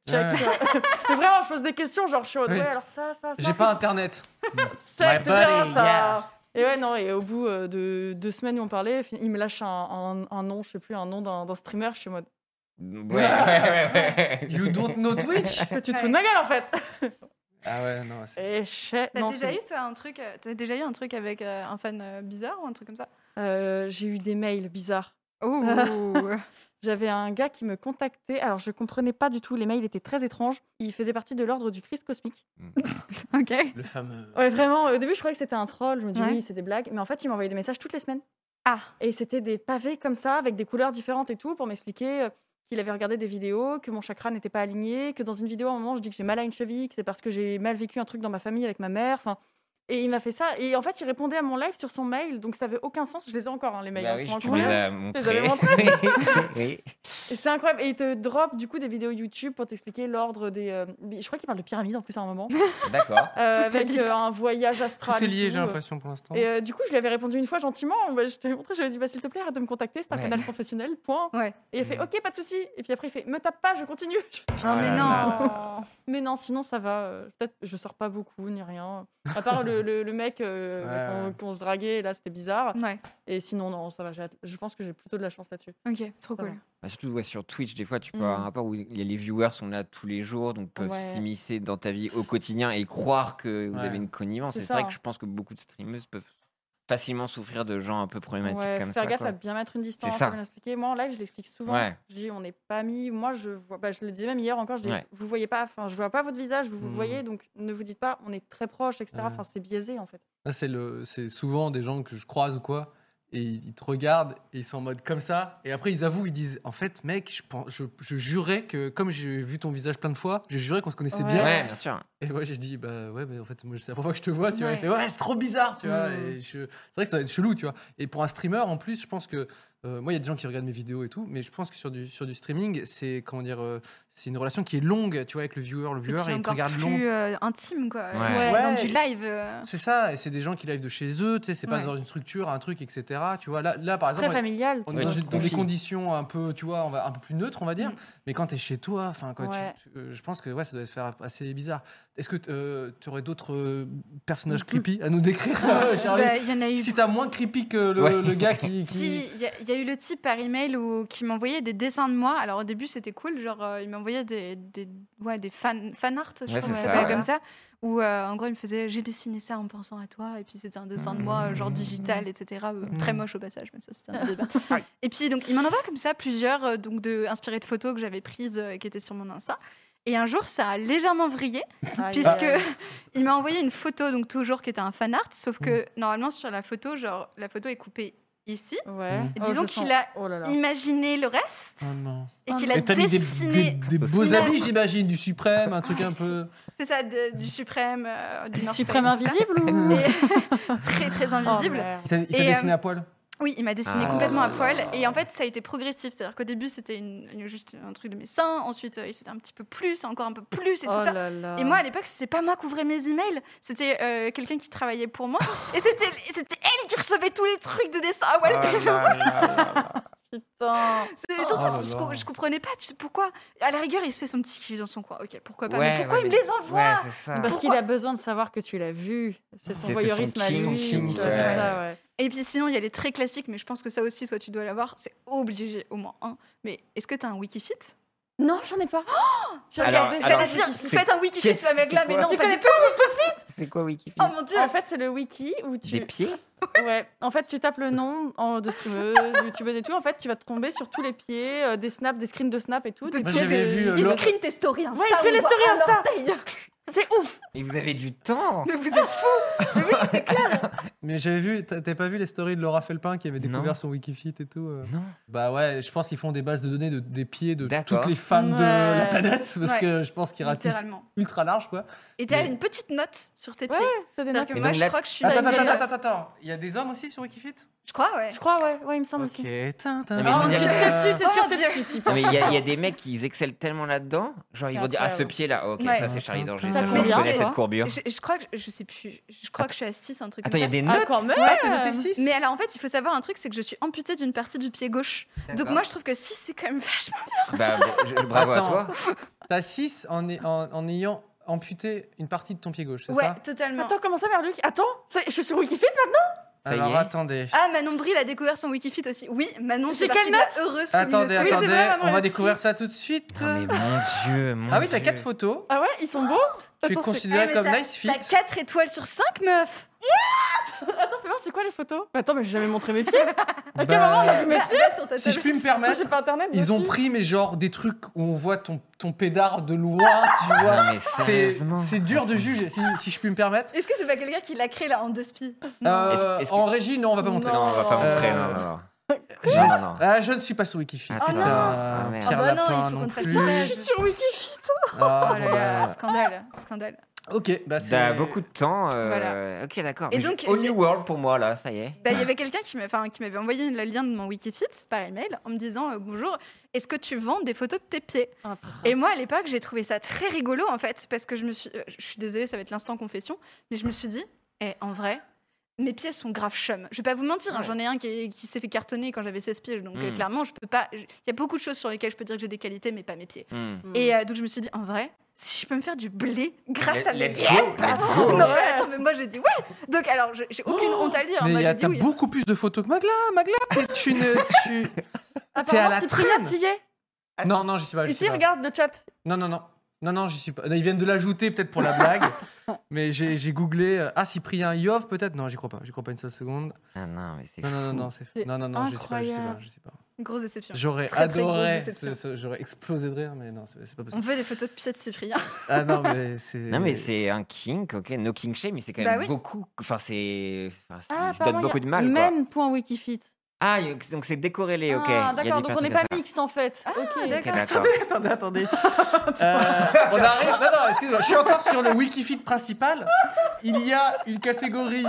Mais vraiment, je pose des questions, genre, je suis en mode, alors ça. J'ai pas Internet. C'est bien, ça. Et ouais, non, et au bout de 2 semaines où on parlait, il me lâche un nom, je sais plus, un nom d'un streamer, je suis en mode... Ouais. You don't know Twitch? Tu te fous de ma gueule, en fait. Ah ouais, non. T'as déjà eu, toi, un truc avec un fan bizarre ou un truc comme ça? J'ai eu des mails bizarres. Oh. J'avais un gars qui me contactait. Alors, je comprenais pas du tout. Les mails étaient très étranges. Il faisait partie de l'ordre du Christ cosmique. Ok. Le fameux... Ouais, vraiment. Au début, je croyais que c'était un troll. Je me dis, oui, c'est des blagues. Mais en fait, il m'envoyait des messages toutes les semaines. Ah. Et c'était des pavés comme ça, avec des couleurs différentes et tout, pour m'expliquer qu'il avait regardé des vidéos, que mon chakra n'était pas aligné, que dans une vidéo, à un moment, je dis que j'ai mal à une cheville, que c'est parce que j'ai mal vécu un truc dans ma famille avec ma mère. Enfin... Et il m'a fait ça. Et en fait, il répondait à mon live sur son mail. Donc, ça avait aucun sens. Je les ai encore, les mails. Bah oui, sont je les avais montrés. Oui. Et c'est incroyable. Et il te drop, du coup, des vidéos YouTube pour t'expliquer l'ordre des... Je crois qu'il parle de pyramide, en plus, à un moment. D'accord. Avec un voyage astral. Tout est lié, j'ai l'impression, pour l'instant. Et du coup, je lui avais répondu une fois gentiment. Je t'avais montré, j'avais dit, s'il te plaît, arrête de me contacter. C'est un canal professionnel, point. Ouais. Et il a fait, ok, pas de souci. Et puis après, il fait, me tape pas, je continue. Mais non. Mais non, sinon, ça va. Peut-être je sors pas beaucoup, ni rien. À part le mec qu'on se draguait, là, c'était bizarre. Ouais. Et sinon, non, ça va. Je pense que j'ai plutôt de la chance là-dessus. Ok, trop cool. Surtout sur Twitch, des fois, tu peux avoir un rapport où les viewers sont là tous les jours, donc peuvent s'immiscer dans ta vie au quotidien et croire que vous avez une connivence. C'est vrai que je pense que beaucoup de streameuses peuvent facilement souffrir de gens un peu problématiques comme ça. Faire gaffe à bien mettre une distance, à bien l'expliquer. Moi, en live, je l'explique souvent. Je dis, on n'est pas amis. Moi, je vois, je le disais même hier encore, je dis, vous voyez pas, enfin, je vois pas votre visage, vous le voyez, donc ne vous dites pas, on est très proches, etc. Enfin, c'est biaisé, en fait. Là, c'est souvent des gens que je croise ou quoi, et ils te regardent, et ils sont en mode comme ça, et après, ils avouent, ils disent, en fait, mec, je jurais que, comme j'ai vu ton visage plein de fois, je jurais qu'on se connaissait bien. Ouais, bien sûr. Et moi, j'ai dit, bah ouais, mais en fait, moi, c'est la première fois que je te vois, tu vois. Il fait, ouais, c'est trop bizarre, tu vois. Et c'est vrai que ça va être chelou, tu vois. Et pour un streamer, en plus, je pense que, moi, il y a des gens qui regardent mes vidéos et tout, mais je pense que sur du streaming, c'est, comment dire, c'est une relation qui est longue, tu vois, avec le viewer, et il te regarde long. Plus intime, quoi. Ouais. Dans du live. C'est ça, et c'est des gens qui live de chez eux, tu sais, c'est pas dans une structure, un truc, etc. Tu vois, là par exemple, très familial. on est dans des conditions un peu, tu vois, un peu plus neutres, on va dire. Mais quand t'es chez toi, enfin, je pense que ça doit se faire assez bizarre. Est-ce que tu aurais d'autres personnages creepy à nous décrire, Charlie? Y en a eu. Si t'as moins creepy que le gars qui... Si, il y y a eu le type par email qui m'envoyait des dessins de moi. Alors au début c'était cool, genre il m'envoyait des fan art, je crois qu'on appelle comme ça. Où en gros il me faisait j'ai dessiné ça en pensant à toi, et puis c'était un dessin de moi genre digital, etc. Très moche au passage, mais ça c'était un débat. Et puis donc il m'en envoie comme ça plusieurs, donc inspirés de photos que j'avais prises qui étaient sur mon Insta. Et un jour, ça a légèrement vrillé, puisque il m'a envoyé une photo, donc toujours qui était un fan art, sauf que normalement sur la photo, genre la photo est coupée ici. Ouais. Et disons qu'il a imaginé le reste et qu'il a dessiné des beaux habits, j'imagine, du Suprême, un truc un peu. C'est ça, du Suprême, du North Suprême Face, invisible ou très très invisible. Il t'a dessiné à poil. Oui, il m'a dessiné complètement à poil. Et en fait, ça a été progressif. C'est-à-dire qu'au début, c'était juste un truc de mes seins. Ensuite, c'était un petit peu plus, encore un peu plus et tout ça. Là. Et moi, à l'époque, c'était pas moi qui ouvrais mes emails. C'était quelqu'un qui travaillait pour moi. Et c'était elle qui recevait tous les trucs de dessin à poil. Putain. Surtout, je comprenais pas pourquoi. À la rigueur, il se fait son petit kiff dans son coin. Ok, pourquoi pas. Ouais, mais pourquoi il me les envoie? Ouais, c'est ça. Parce qu'il a besoin de savoir que tu l'as vu. C'est son C'était voyeurisme son à king, lui. son king, Tu vois, c'est ouais. ça, ouais. Et puis sinon, il y a les très classiques, mais je pense que ça aussi, toi, tu dois l'avoir. C'est obligé, au moins un. Mais est-ce que tu as un Wikifit? Non, j'en ai pas. J'ai Alors, regardé. J'allais dire, faites un Wikifit avec là, mais non, Tu pas connais du tout. C'est quoi Wikifit? Oh mon dieu. En fait, c'est le wiki où Des tu. pieds? Ouais. En fait, tu tapes le nom de streameuse, youtubeuse et tout. En fait, tu vas te tomber sur tous les pieds, des snaps, des screens de snap et tout. De Des Moi, trucs j'avais de- vu, Il Laure- screen tes stories Insta. Ouais, il screen les on voit stories à Insta. l'orteil. C'est ouf. Et vous avez du temps? Mais vous êtes fous. Mais oui, c'est clair. Mais j'avais vu, t'avais pas vu les stories de Laura Felpin qui avait découvert Non. son Wikifit et tout Non. Bah ouais, je pense qu'ils font des bases de données des pieds de D'accord. toutes les femmes de Ouais. la planète, parce Ouais. que je pense qu'ils ratissent Littéralement. ultra large, quoi. Et t'as Mais- une petite note sur tes Ouais, pieds. t'as des C'est-à-dire notes. que Et moi, donc je là- crois que je suis Attends, la attends. Il y a des hommes aussi sur Wikifit? Je crois, ouais. Je crois, ouais, il me semble aussi. Ok, mais Oh, je on veux dit dire- peut-être si, c'est sûr, Oh, peut-être Dieu. si. Non, mais il y a des mecs qui excellent tellement là-dedans. Genre, C'est ils vont dire, ah, ce incroyable. pied-là, ok, Ouais. ça c'est Charlie Danger, T'as ça je combien, connais toi cette courbure. Je crois que je sais plus. Je crois que je suis à 6, un truc Attends, il y a comme ça. des Ah, notes? quand même. Ouais, t'es noté 6. Mais alors en fait, il faut savoir un truc, c'est que je suis amputée d'une partie du pied gauche. Donc D'accord. moi, je trouve que 6, c'est quand même vachement. Bah, bravo Attends. à toi. T'as 6 en ayant amputé une partie de ton pied gauche, c'est Ouais, ça? totalement. Attends, comment ça, Merluc? Attends, je suis sur Wikifit maintenant? Ça y Alors est. attendez. Ah, Manon Bril a découvert son Wikifit aussi. Oui, Manon, J'ai c'est partie quelle de la heureuse Attendez, communauté. Oui, c'est vrai, Manon, on va là-dessus. découvrir ça tout de suite. Ah, mais mon Dieu, mon Ah oui, t'as Dieu. 4 photos. Ah ouais, ils sont beaux? Tu es Attends, considéré mais comme t'as- nice fit. T'as 4 étoiles sur 5, meuf. Attends, fais voir, c'est quoi les photos? Attends, mais j'ai jamais montré mes pieds. À quel Bah, moment on a vu mes pieds? Va sur ta Si je table. puis me Moi, permettre, j'ai pas internet. ils ont dessus. pris mais genre des trucs où on voit ton pédard de loin, tu vois. Non, mais C'est sérieusement. dur de juger, si je puis me permettre. Est-ce que c'est pas quelqu'un qui l'a créé là en 2 spies? Est-ce que- En régie, non, on va pas montrer. Non, on va pas Non. montrer, Euh, non, non, non. Je, Non, non, non. Ah, je ne suis pas sur Wikifit. Ah, Oh putain, non. Ah, merde. Pierre Ah bah non, Lapin il faut non qu'on te fasse plus. ça. Je suis sur Wikifit. Ah, Oh là là, bah, scandale, scandale. Ok, bah c'est. T'as beaucoup de temps. Voilà. Ok, d'accord. Et Mais donc, All j'ai- New World pour moi, là, ça y est. Bah, il y avait quelqu'un qui m'avait envoyé le lien de mon Wikifit par email en me disant bonjour, est-ce que tu vends des photos de tes pieds? Et moi à l'époque j'ai trouvé ça très rigolo en fait parce que je suis désolée, ça va être l'instant confession, mais je me suis dit en vrai mes pieds sont grave chum. Je vais pas vous mentir, hein, Ouais. j'en ai un qui s'est fait cartonner quand j'avais 16 piges, donc Mm. clairement je peux pas. Il y a beaucoup de choses sur lesquelles je peux dire que j'ai des qualités, mais pas mes pieds. Hmm. Et donc je me suis dit en vrai, si je peux me faire du blé grâce à mes Let's pieds. go, let's go. Non, mais attends, mais moi j'ai dit ouais. Donc alors j'ai aucune honte à le dire. Mais Moi j'ai dit t'as oui. beaucoup plus de photos que Magla. T'es une. T'es à Apparemment, la Cyprien, traîne. t'y es. Non, non, j'y suis pas. j'y suis Ici, pas. regarde le chat. Non, j'y suis pas. Ils viennent de l'ajouter peut-être pour la blague. Mais j'ai googlé. Ah, Cyprien Yov peut-être? Non, j'y crois pas. J'y crois pas une seule seconde. Ah non, mais c'est Non, fou. non, non, non, C'est non, je sais pas, je sais pas, incroyable. je sais pas. Grosse déception. J'aurais Très, très grosse adoré, déception. j'aurais explosé de rire, mais non, c'est pas On possible. veut des photos de pieds de Cyprien. Ah non, mais c'est. Non, mais c'est un kink, ok, no king shame, mais c'est quand Bah même oui. beaucoup. Enfin, c'est. Ah, il se donne apparemment, beaucoup il y de a mal, quoi. men.wikifit. Ah, donc c'est décorrélé, ok. Il y a Ah, des d'accord, donc on parties n'est comme pas ça. mixte en fait. Ok. Ok, d'accord. d'accord. Attendez. On arrive. Non, excuse-moi. Je suis encore sur le Wikifit principal. Il y a une catégorie.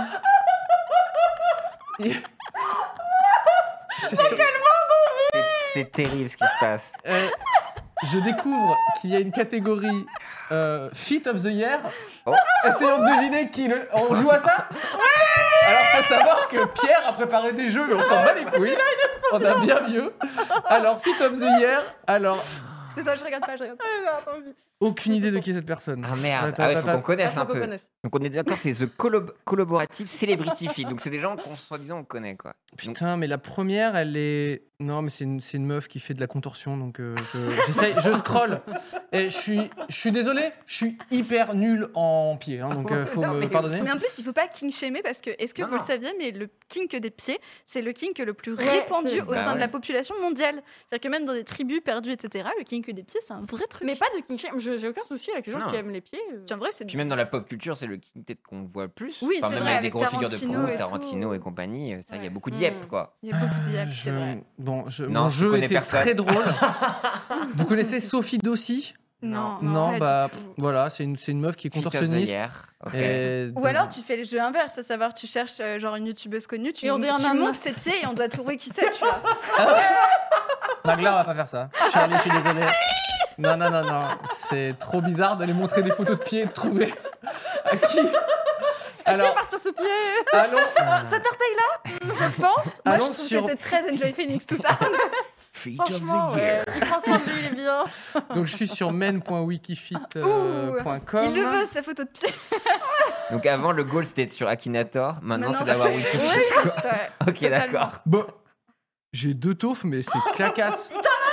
C'est sur- C'est terrible ce qui se passe. Je découvre qu'il y a une catégorie Fit of the Year. Oh. Essayons de deviner qui le. On joue à ça? Alors, faut savoir que Pierre a préparé des jeux, mais on s'en bat les couilles. On a bien mieux. Alors, Fit of the Year. Alors, C'est ça, je regarde pas. Aucune idée de qui est cette personne. Ah merde, Attends, ah ouais, faut attends, qu'on connaisse Faut un qu'on peu. connaisse. Donc on est d'accord, c'est The Collaborative Celebrity Feed. Donc c'est des gens qu'on soi-disant on connaît quoi. Donc, Putain, mais la première, elle est. Non, mais c'est une meuf qui fait de la contorsion, donc j'essaye, je scroll. Et je suis désolé, je suis hyper nul en pied, hein, donc faut Non, me mais- pardonner. Mais en plus, il faut pas kink-shamer parce que, est-ce que Non, vous le non. saviez, mais le kink des pieds, c'est le kink le plus Ouais, répandu c'est- au Bah sein de ouais. la population mondiale. C'est-à-dire que même dans des tribus perdues, etc., le kink des pieds, c'est un vrai truc. Mais pas de king shame. J'ai aucun souci avec les gens Non. qui aiment les pieds. En vrai, c'est Puis même dans la pop culture, c'est le king peut-être qu'on voit le plus. Oui, Enfin, c'est même vrai, avec des avec gros figures de Tarantino proue, et tout. Tarantino et compagnie, ça, il y a Ouais. beaucoup d'yep quoi. Il y a beaucoup de diables, c'est Je- vrai. Bon, Non, mon je jeu connais était personne. très drôle. Vous connaissez Sophie Dossi? Non, Non, pas bah du tout. voilà, c'est une meuf qui est Feet of the contorsionniste. year. Ok. Et Ou alors tu fais le jeu inverse, à savoir tu cherches genre une youtubeuse connue, tu, Et on dit un tu ananas. montes ses pieds et on doit trouver qui c'est, tu vois. Magla, on va pas faire ça. Charlie, je suis désolé. Non, c'est trop bizarre d'aller montrer des photos de pieds et de trouver à qui. Alors, Partir ce pied. allons, Cette orteil-là, je pense. Moi allons je trouve sur. que c'est très Enjoy Phoenix tout ça. Feet of Franchement, the year. ouais. Il prend soin de lui, il est bien. Donc, je suis sur men.wikifit.com. Il le veut sa photo de pied. Donc avant, le goal c'était sur Akinator. Maintenant, c'est Maintenant, d'avoir c'est- Wikifit. Ouais, c'est vrai. Ok, Totalement. d'accord. Bon, j'ai 2 taufs, mais c'est clacasse.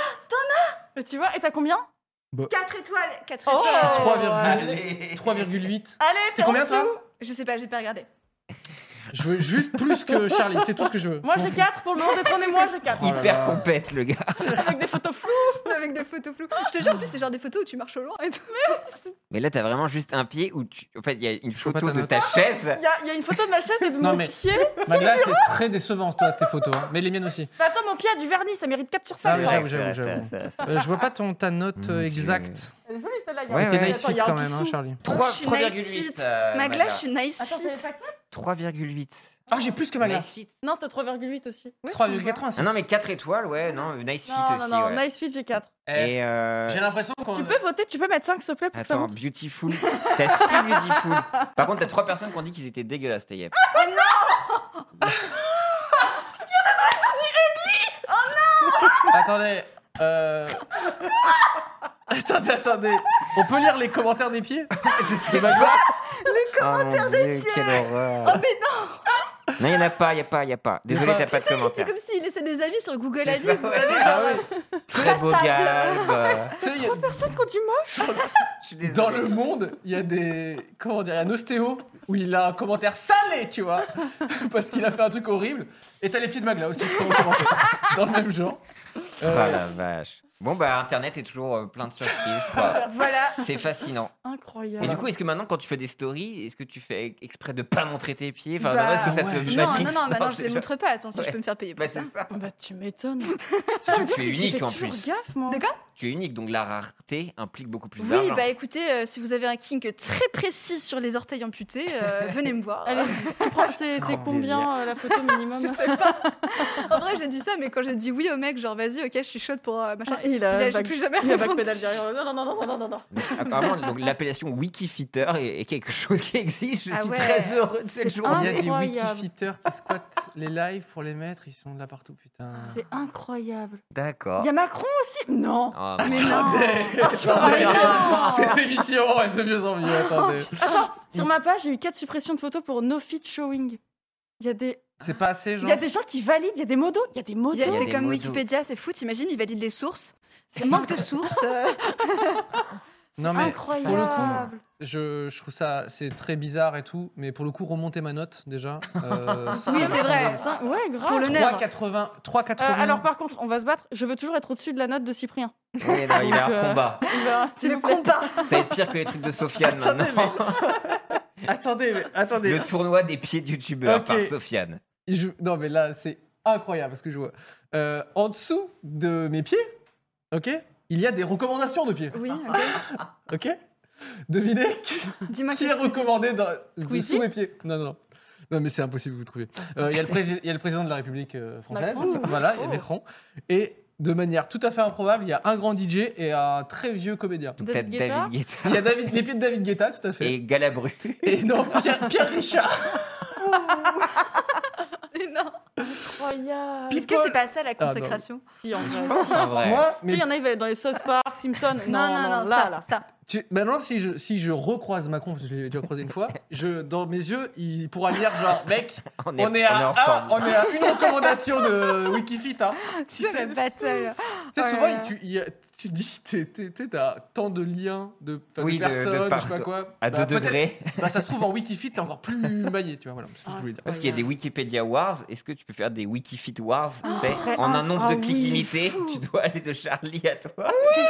Et tu vois, et t'as combien 4 étoiles. 4 Oh. étoiles. 3,8. Allez, t'es C'est combien en toi? dessous. Je sais pas, j'ai pas regardé. Je veux juste plus que Charlie, c'est tout ce que je veux. Moi j'ai 4 pour le moment détrônez-moi, j'ai 4. Oh là Hyper là. compète, le gars. Avec des photos floues. Avec des photos floues. Je te jure, en plus, c'est genre des photos où tu marches au loin et tout. Mais là, t'as vraiment juste un pied où tu. En fait, il y a une vois pas photo ta de note. ta chaise. Il y a une photo de ma chaise et de Non, mon mais- pied. Magla, c'est très décevant, toi, tes photos. Hein. Mais les miennes aussi. Mais attends, mon pied a du vernis, ça mérite 4 sur 5. Ah oui, C'est j'avoue, vrai, j'avoue. c'est vrai, c'est vrai. Je vois pas ta note Monsieur. exacte. Elle est jolie celle-là. Ouais, T'es ouais. nice Attends, fit il y a un quand même, hein, pixou. Charlie. Trois- Je suis nice 3,8. fit. Magla. Magla, je suis nice Attends, fit. t'avais pas 4 3,8. Ah, j'ai plus que Magla. Nice fit. Non, t'as 3,8 aussi. 3,86. Ah non, mais 4 étoiles, ouais, non, nice fit Non, aussi. non, ouais. nice fit, j'ai 4. Eh, Et j'ai l'impression qu'on. Tu peux voter, tu peux mettre 5 s'il te plaît pour que ça Attends, monte. beautiful. T'as 6 beautiful. Par contre, t'as 3 personnes qui ont dit qu'ils étaient dégueulasses, tes yep. Attendez. Attendez. On peut lire les commentaires des pieds? Je sais pas. Les commentaires des pieds. Quelle horreur. Oh, mais non! Non, il n'y en a pas, il n'y a pas. Désolé, pas. t'as pas de C'est commentaires. comme s'il laissait des avis sur Google C'est Avis, ça, vous ouais. savez, Ah genre. ouais. Très beau traçable. galbe. Tu sais, il y a- Personne qu'on dit moche. Je suis désolé. dans le monde, il y a des. Comment dire? Il y a un ostéo où il a un commentaire salé, tu vois, parce qu'il a fait un truc horrible. Et t'as les pieds de Magla aussi qui sont commentés dans le même genre. Oh la vache. Bon, bah, Internet est toujours plein de surprises, quoi. Voilà. C'est fascinant. Incroyable. Et du coup, est-ce que maintenant, quand tu fais des stories, est-ce que tu fais exprès de pas montrer tes pieds? Enfin, Bah, est-ce que ça ouais. te Non, matrix? maintenant je c'est les genre- montre pas. Attends, si Ouais. je peux me faire payer Bah, pour ça. c'est ça. Bah, tu m'étonnes. Surtout que tu es unique en plus. Gaffe, moi. De quoi? Tu es unique, donc la rareté implique beaucoup plus Oui, d'argent. bah écoutez, si vous avez un kink très précis sur les orteils amputés, venez me voir. Allez-y. Tu prends- C'est Grand combien la photo minimum Je sais pas. En vrai, j'ai dit ça, mais quand j'ai dit oui au mec, genre vas-y, ok, je suis chaude pour machin. Et il a j'ai back- plus jamais il a répondu. backpedal derrière. Non, non, non, non, non, non, non. Mais apparemment, donc, l'appellation Wikifitter est quelque chose qui existe. Je Ah suis ouais. très heureux de cette C'est journée. Il y a des Incroyable. wikifitters qui squattent les lives pour les mettre, ils sont là partout, putain. C'est incroyable. D'accord. Il y a Macron aussi? Non. Oh, Mais bon. non. Attendez, non. cette émission est de mieux en mieux, attendez. Sur ma page, j'ai eu 4 suppressions de photos pour no fit showing. Il y a des, C'est pas assez, il genre. y a des gens qui valident, il y a des modos, il y a des modos. y a C'est des comme modos. Wikipédia, c'est fou, t'imagines, ils valident les sources. C'est manque de sources. Non, mais Incroyable. pour le coup, je trouve ça, c'est très bizarre et tout, mais pour le coup, remonter ma note déjà. Oui, c'est vrai. Ouais, grave. Pour le nerf. 3,80. 3,80. Alors par contre, on va se battre. Je veux toujours être au-dessus de la note de Cyprien. Oui, non, il va y Donc, avoir combat. C'est le combat. Ça va être pire que les trucs de Sofiane Attendez, maintenant. attendez. Le tournoi des pieds de youtubeurs Ok. par Sofiane. Non, mais là, c'est incroyable ce que je vois. En dessous de mes pieds, ok, il y a des recommandations de pieds. Oui, ok. Ok. Devinez Dis-moi qui est recommandé dessous mes pieds. Non, mais c'est impossible que vous trouviez. Il y a le président de la République française, Macron. voilà, il y a Macron. Et de manière tout à fait improbable, il y a un grand DJ et un très vieux comédien. Donc t'as David Guetta. David Guetta Il y a les pieds de David Guetta, tout à fait. et Galabru. Et non, Pierre Richard. Mais non. Incroyable. Est-ce que c'est pas ça la non. consécration? Si, en vrai. En vrai. Moi, Tu sais, il y en a, ils veulent aller dans les South Park, Simpson. Non, ça. Maintenant, si je recroise Macron, parce que je l'ai déjà croisé une fois, dans mes yeux, il pourra lire genre, mec, on est à une recommandation de Wikifit. Hein. Tu sais, la bataille. Tu sais, Oh souvent, là là. tu dis, t'as tant de liens, de Oui, de personnes, par- je sais pas quoi. À 2 peut-être- degrés. Ça se trouve en Wikifit, c'est encore plus maillé, tu vois. Voilà, c'est ce que je voulais dire. Parce qu'il y a des Wikipédia Wars. Est-ce que tu peux faire des Wikifit Wars tu sais, ce serait en un nombre de oui, clics c'est limité, fou. tu dois aller de Charlie à toi.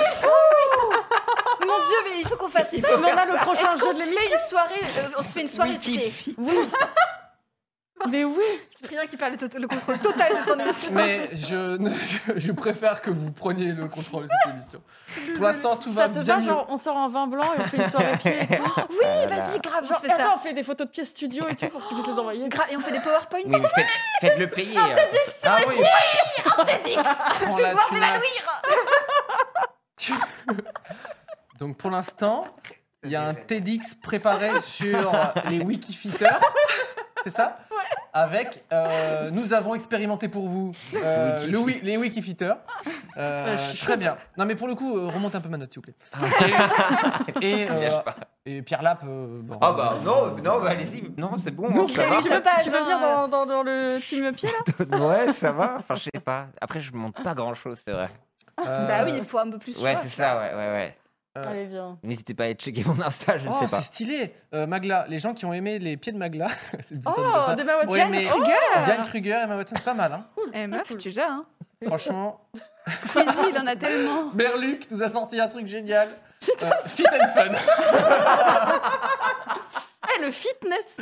Mon Dieu, mais il faut qu'on fasse ça. Mais on a le prochain Est-ce qu'on jeu de se l'émission. fait une soirée on se fait une soirée tu sais. Wikifit. Mais oui. C'est Cyprien qui parle le contrôle total de son émission. Mais je préfère que vous preniez le contrôle de cette émission. Pour l'instant, tout va Ça te bien va, mieux. genre, on sort en vin blanc et on fait une soirée pied et tout. Oui, vas-y, grave, on Genre, se fait ça. attends, on fait des photos de pieds studio et tout pour que tu puisses les envoyer. Et on fait des PowerPoints. Oui, mais faites-le payer. Ah oui, TEDx. prends Je vais la pouvoir tunasse. m'évanouir. Donc pour l'instant, il y a un TEDx préparé sur les Wikifiteurs. C'est ça? Avec, nous avons expérimenté pour vous les Wikifiteurs. Très bien. Non mais pour le coup, remonte un peu ma note s'il vous plaît. Et Pierre Lap. Bon, Ah bah non, bah allez-y. Non, c'est bon. Donc, ça va. tu veux venir dans le team pied là? Ouais, ça va. Enfin, je sais pas. Après, je monte pas grand-chose, c'est vrai. Bah oui, il faut un peu plus. Ouais, c'est ça, ouais. Allez, viens. N'hésitez pas à aller checker mon Insta, je ne Oh, sais c'est pas. stylé. Magla, les gens qui ont aimé les pieds de Magla. C'est bizarre de dire Oh, ça. Emma Watson. Ouais, mais Kruger. Diane Kruger et Emma Watson, c'est pas mal. Hein. Eh meuf, tu gères, hein. Franchement. Squeezie, il en a tellement. Merluc nous a sorti un truc génial. Fit and fun. Le fitness.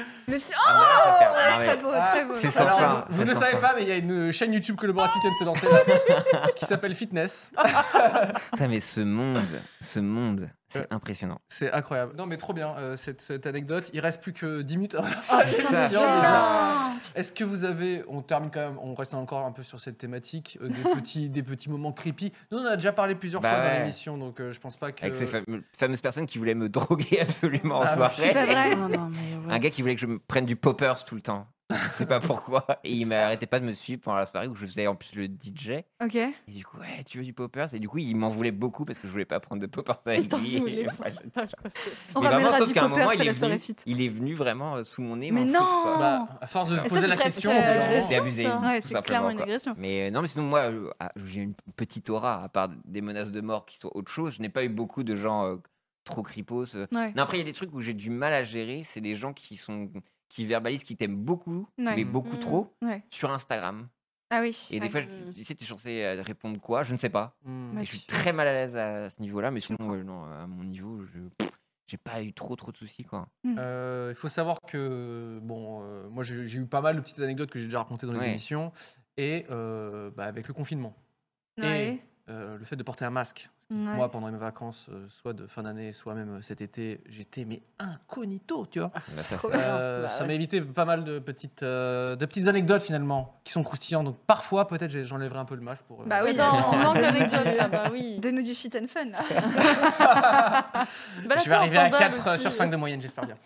Très beau, très beau. C'est sans Alors, fin. vous ne c'est le sans savez fin. pas, mais il y a une chaîne YouTube collaborative qui vient de se lancer là, qui s'appelle Fitness. Putain, mais ce monde, c'est impressionnant. C'est incroyable. Non, mais trop bien cette anecdote. Il reste plus que 10 minutes. ça, Déjà. Ah. Est-ce que vous avez, on termine quand même, on reste encore un peu sur cette thématique, des petits moments creepy. Nous, on en a déjà parlé plusieurs Bah fois dans ouais. l'émission, donc je pense pas que. Avec ces fameuses personnes qui voulaient me droguer absolument en Ah, soirée. C'est pas vrai. Non, mais Un gars qui voulait que je me prenne du poppers tout le temps. Je sais pas pourquoi. Et il m'arrêtait pas de me suivre pendant la soirée où je faisais en plus le DJ. Ok. Et du coup, ouais, tu veux du poppers? Et du coup, il m'en voulait beaucoup parce que je voulais pas prendre de poppers avec T'en lui. voulais Et pas. voilà. On Mais vraiment, ramènera sauf du qu'à un moment, popper, c'est la soirée fit. il est venu vraiment sous mon nez. Mais m'en foutre, non quoi. Bah, à force de ça, poser c'est la presque question, agression, C'est abusé. ça. Ouais, tout c'est simplement, clairement une quoi. agression. Mais non, mais sinon, moi, j'ai une petite aura, à part des menaces de mort qui sont autre chose. Je n'ai pas eu beaucoup de gens trop cripos. Ouais. Non, après, il y a des trucs où j'ai du mal à gérer. C'est des gens qui verbalisent, qui t'aiment beaucoup, Ouais. mais beaucoup Mm. trop, Ouais. sur Instagram. Ah oui. Et des fois, tu sais, t'es censé répondre quoi? Je ne sais pas. Hmm. Et je suis très mal à l'aise à ce niveau-là, mais sinon, non, à mon niveau, j'ai pas eu trop de soucis, quoi. Il faut savoir que, moi j'ai eu pas mal de petites anecdotes que j'ai déjà racontées dans les Ouais. émissions, et avec le confinement, Ouais. et le fait de porter un masque. Parce que Ouais. Moi, pendant mes vacances, soit de fin d'année, soit même cet été, j'étais incognito, tu vois. Bah, ça, Trop c'est- bien. Ça m'a évité pas mal de petites anecdotes finalement, qui sont croustillantes. Donc parfois, peut-être, j'enlèverai un peu le masque pour. Bah oui. Attends, on manque d'anecdotes là, bah oui. Donne-nous du fit and fun, là. Bah, là, je t'es vais en arriver à sandales 4 aussi. sur 5 de moyenne, j'espère bien.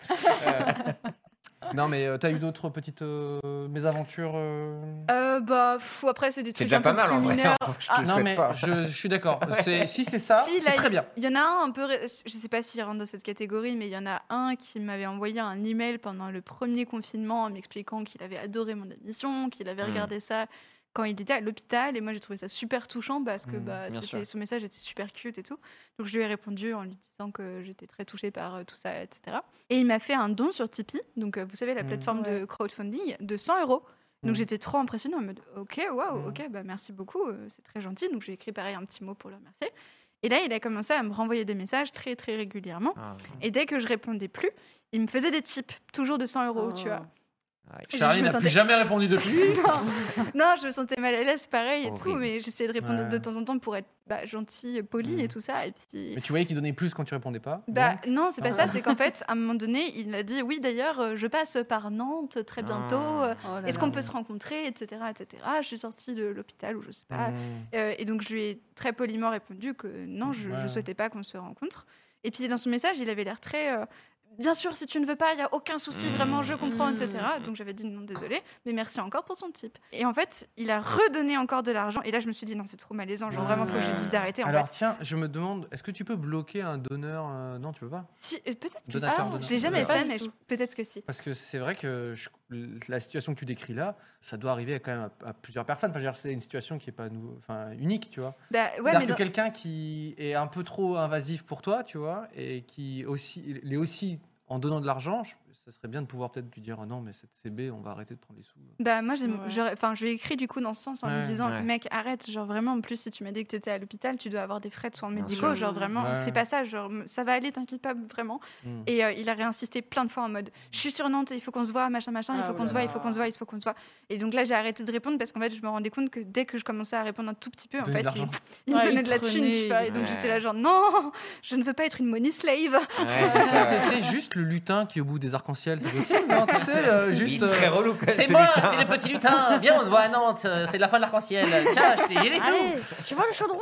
Non, mais t'as eu d'autres petites mésaventures Après, c'est des C'est trucs déjà un pas peu mal plus en vrai. mineurs. Je te le Non, souhaite mais pas. je suis d'accord. Si c'est ça, Si, c'est là, très bien. Il y en a un peu, je sais pas s'il rentre dans cette catégorie, mais il y en a un qui m'avait envoyé un email pendant le premier confinement en m'expliquant qu'il avait adoré mon émission, qu'il avait regardé ça quand il était à l'hôpital. Et moi, j'ai trouvé ça super touchant parce que bien sûr. son message était super cute et tout. Donc, je lui ai répondu en lui disant que j'étais très touchée par tout ça, etc. Et il m'a fait un don sur Tipeee, donc vous savez, la plateforme de crowdfunding, de 100 €. Donc j'étais trop impressionnée en mode ok, waouh, ok, bah merci beaucoup, c'est très gentil. Donc j'ai écrit pareil un petit mot pour le remercier. Et là, il a commencé à me renvoyer des messages très très régulièrement. Ah, Et dès que je répondais plus, il me faisait des tips, toujours de 100 €, tu vois. ouais. Charlie je me n'a plus sentais- jamais répondu depuis. Non, je me sentais mal à l'aise, pareil et tout, Horrible. mais j'essayais de répondre Ouais. de temps en temps pour être gentille, polie et tout ça. Et puis. Mais tu voyais qu'il donnait plus quand tu répondais pas. Bah donc- non, c'est pas ça, c'est qu'en fait, à un moment donné, il a dit oui, d'ailleurs, je passe par Nantes très bientôt. Ah. Oh là Est-ce là. qu'on peut se rencontrer, etc., etc. Je suis sortie de l'hôpital ou je sais pas. Hmm. Et donc, je lui ai très poliment répondu que non, je Ouais. souhaitais pas qu'on se rencontre. Et puis, dans son message, il avait l'air très bien sûr, si tu ne veux pas, il y a aucun souci, vraiment, je comprends, etc. Donc j'avais dit non, désolé, mais merci encore pour ton tip. Et en fait, il a redonné encore de l'argent. Et là, je me suis dit non, c'est trop malaisant. Genre vraiment, faut que je dise d'arrêter. Alors tiens, je me demande, est-ce que tu peux bloquer un donneur Non, tu peux pas. Si, peut-être que Donateur, si. Je l'ai jamais fait, mais peut-être que si. Parce que c'est vrai que la situation que tu décris là, ça doit arriver quand même à plusieurs personnes. Enfin, je veux dire, c'est une situation qui est pas unique, tu vois. Bah, ouais, C'est-à-dire mais que quelqu'un qui est un peu trop invasif pour toi, tu vois, et qui aussi, l'est aussi en donnant de l'argent, ça serait bien de pouvoir peut-être lui dire non, mais cette CB, on va arrêter de prendre les sous. Bah moi, je lui ai écrit du coup dans ce sens en lui disant mec, arrête, genre vraiment, en plus, si tu m'as dit que tu étais à l'hôpital, tu dois avoir des frais de soins médicaux, genre vraiment, fais pas ça, genre ça va aller, t'inquiète pas, vraiment. Et il a réinsisté plein de fois en mode je suis sur Nantes, il faut qu'on se voit, machin, il faut qu'on se voit, il faut qu'on se voit, il faut qu'on se voit. Et donc là, j'ai arrêté de répondre parce qu'en fait, je me rendais compte que dès que je commençais à répondre un tout petit peu, en fait, il me donnait de la thune, tu vois. Et donc j'étais là genre non, je ne veux pas être une money slave. C'était juste le lutin qui est au bout des arcs-en-ciel, c'est possible? Non, tu sais, juste. Il est très relou. C'est moi, c'est le petit lutin. Viens, on se voit à Nantes. C'est la fin de l'arc-en-ciel. Tiens, j'ai les sous. Allez, tu vois le chaudron?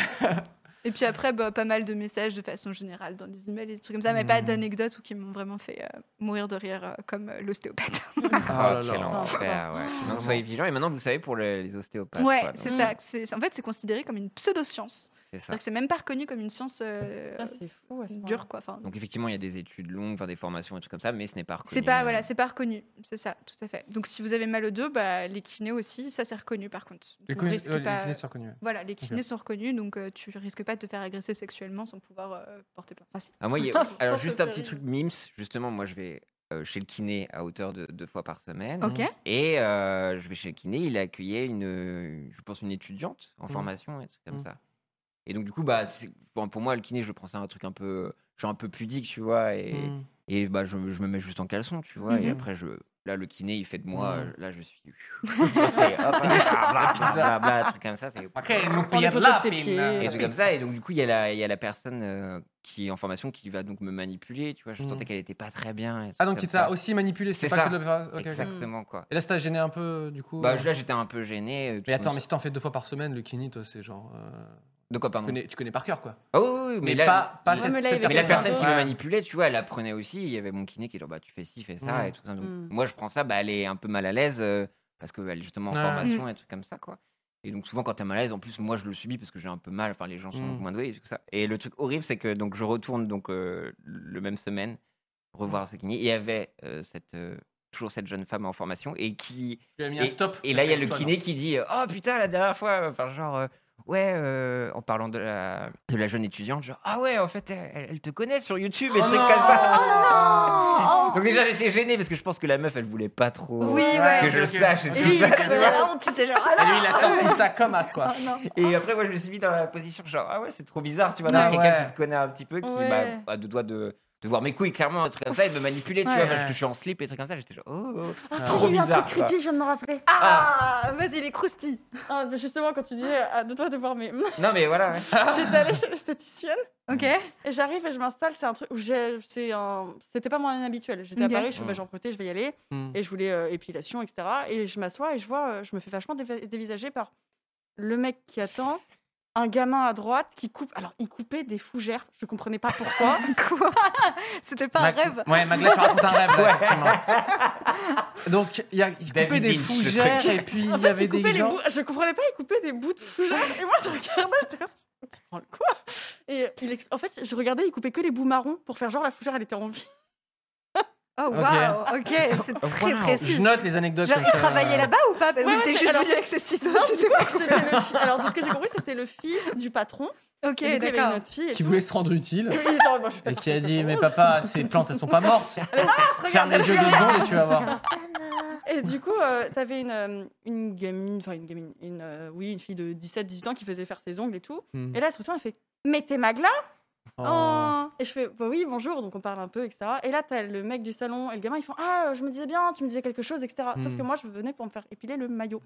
Et puis après, pas mal de messages de façon générale dans les emails et des trucs comme ça, mais pas d'anecdotes ou qui m'ont vraiment fait mourir de rire, comme l'ostéopathe. Quel enfer, ouais. Donc soyez vigilants. Et maintenant, vous savez pour les ostéopathes. Ouais, quoi, c'est ça. En fait, c'est considéré comme une pseudo-science. C'est ça. C'est-à-dire que c'est même pas reconnu comme une science C'est fou, dure, quoi. Enfin, Donc effectivement, il y a des études longues, des formations et trucs comme ça, mais ce n'est pas reconnu. c'est pas reconnu. C'est ça, tout à fait. Donc si vous avez mal au dos, les kinés aussi, ça c'est reconnu par contre. Les kinés sont reconnus. Voilà, les kinés sont reconnus, donc tu risques pas de te faire agresser sexuellement sans pouvoir porter plainte. Enfin, si. Ah, moi, alors juste un petit truc mims, justement, moi je vais chez le kiné à hauteur de 2 fois par semaine. Ok. Et je vais chez le kiné, il a accueilli je pense une étudiante en formation et trucs comme ça. Et donc du coup, pour moi, le kiné, je prends ça un truc un peu pudique, tu vois, et je me mets juste en caleçon, tu vois, et après là, le kiné, il fait de moi, là, je suis. C'est hop, blablabla, truc comme ça. Ok, nous pire là, et trucs comme ça. Et donc, du coup, il y a la personne qui est en formation qui va donc me manipuler, tu vois. Je sentais qu'elle était pas très bien. Ah, donc il t'a aussi manipulé, c'est pas ça. que le. Exactement, quoi. Et là, ça t'a gêné un peu, du coup Là, j'étais un peu gêné. Mais attends, mais si t'en fais 2 fois par semaine, le kiné, toi, c'est genre. De quoi, pardon? Tu connais par cœur, quoi. Oh, oui, mais là, pas cette mais la personne qui me manipulait, tu vois, elle apprenait aussi. Il y avait mon kiné qui était genre, tu fais ci, fais ça, et tout ça. Donc, moi, je prends ça, elle est un peu mal à l'aise parce qu'elle est justement en formation et trucs comme ça, quoi. Et donc, souvent, quand t'es mal à l'aise, en plus, moi, je le subis parce que j'ai un peu mal. Enfin, les gens sont moins doués et tout ça. Et le truc horrible, c'est que donc, je retourne le même semaine revoir ce kiné. Il y avait toujours cette jeune femme en formation et qui. Tu as mis un stop. Et là, il y a le kiné qui dit oh putain, la dernière fois, enfin, genre. En parlant de la jeune étudiante, genre ah ouais, en fait elle te connaît sur YouTube et trucs comme ça. Donc déjà j'étais gêné parce que je pense que la meuf elle voulait pas trop que je le sache et tout ça. Tu sais, genre et lui il a sorti ça comme as, quoi. Et après moi je me suis mis dans la position genre ah ouais, c'est trop bizarre, tu vois, quelqu'un qui te connaît un petit peu, qui a deux doigts de voir mes couilles clairement, un truc comme ça, et de me manipuler, tu vois. Moi, je suis en slip et trucs comme ça, j'étais genre trop bizarre. J'ai eu un truc creepy, je viens de me rappeler. Vas-y, les croustilles. Justement, quand tu dis de toi de voir mes. Non, mais voilà. J'étais allée chez l'esthéticienne. Ok. Et j'arrive et je m'installe. C'est un truc où c'était pas mon habituel. J'étais à Paris, je fais j'en profitais, je vais y aller. Et je voulais épilation, etc. Et je m'assois et je vois, je me fais vachement dévisager par le mec qui attend. Un gamin à droite qui coupe. Alors, il coupait des fougères. Je comprenais pas pourquoi. Quoi? C'était pas un rêve? Ouais, Magla, tu racontes un rêve, effectivement. Donc, il coupait des fougères et puis il y avait des gens. Je comprenais pas, il coupait des bouts de fougères. Et moi, je regardais, j'étais comme quoi? Et en fait, je regardais, il coupait que les bouts marrons pour faire genre la fougère, elle était en vie. Oh waouh, ok, c'est très précis. Je note les anecdotes comme ça. Il travaillait là-bas ou pas? Ou t'es juste venu avec ses ciseaux? Alors, de ce que j'ai compris, c'était le fils du patron. Ok, d'accord. Il y avait une autre fille. Qui voulait se rendre utile. Et qui a dit mais papa, ces plantes, elles sont pas mortes. Ferme les yeux 2 secondes et tu vas voir. Et du coup, t'avais une gamine, une fille de 17-18 ans qui faisait faire ses ongles et tout. Et là, elle se retourne, elle fait mais t'es Magla? Et je fais oui bonjour, donc on parle un peu, etc. Et là t'as le mec du salon et le gamin, ils font je me disais bien, tu me disais quelque chose, etc. Sauf que moi je venais pour me faire épiler le maillot.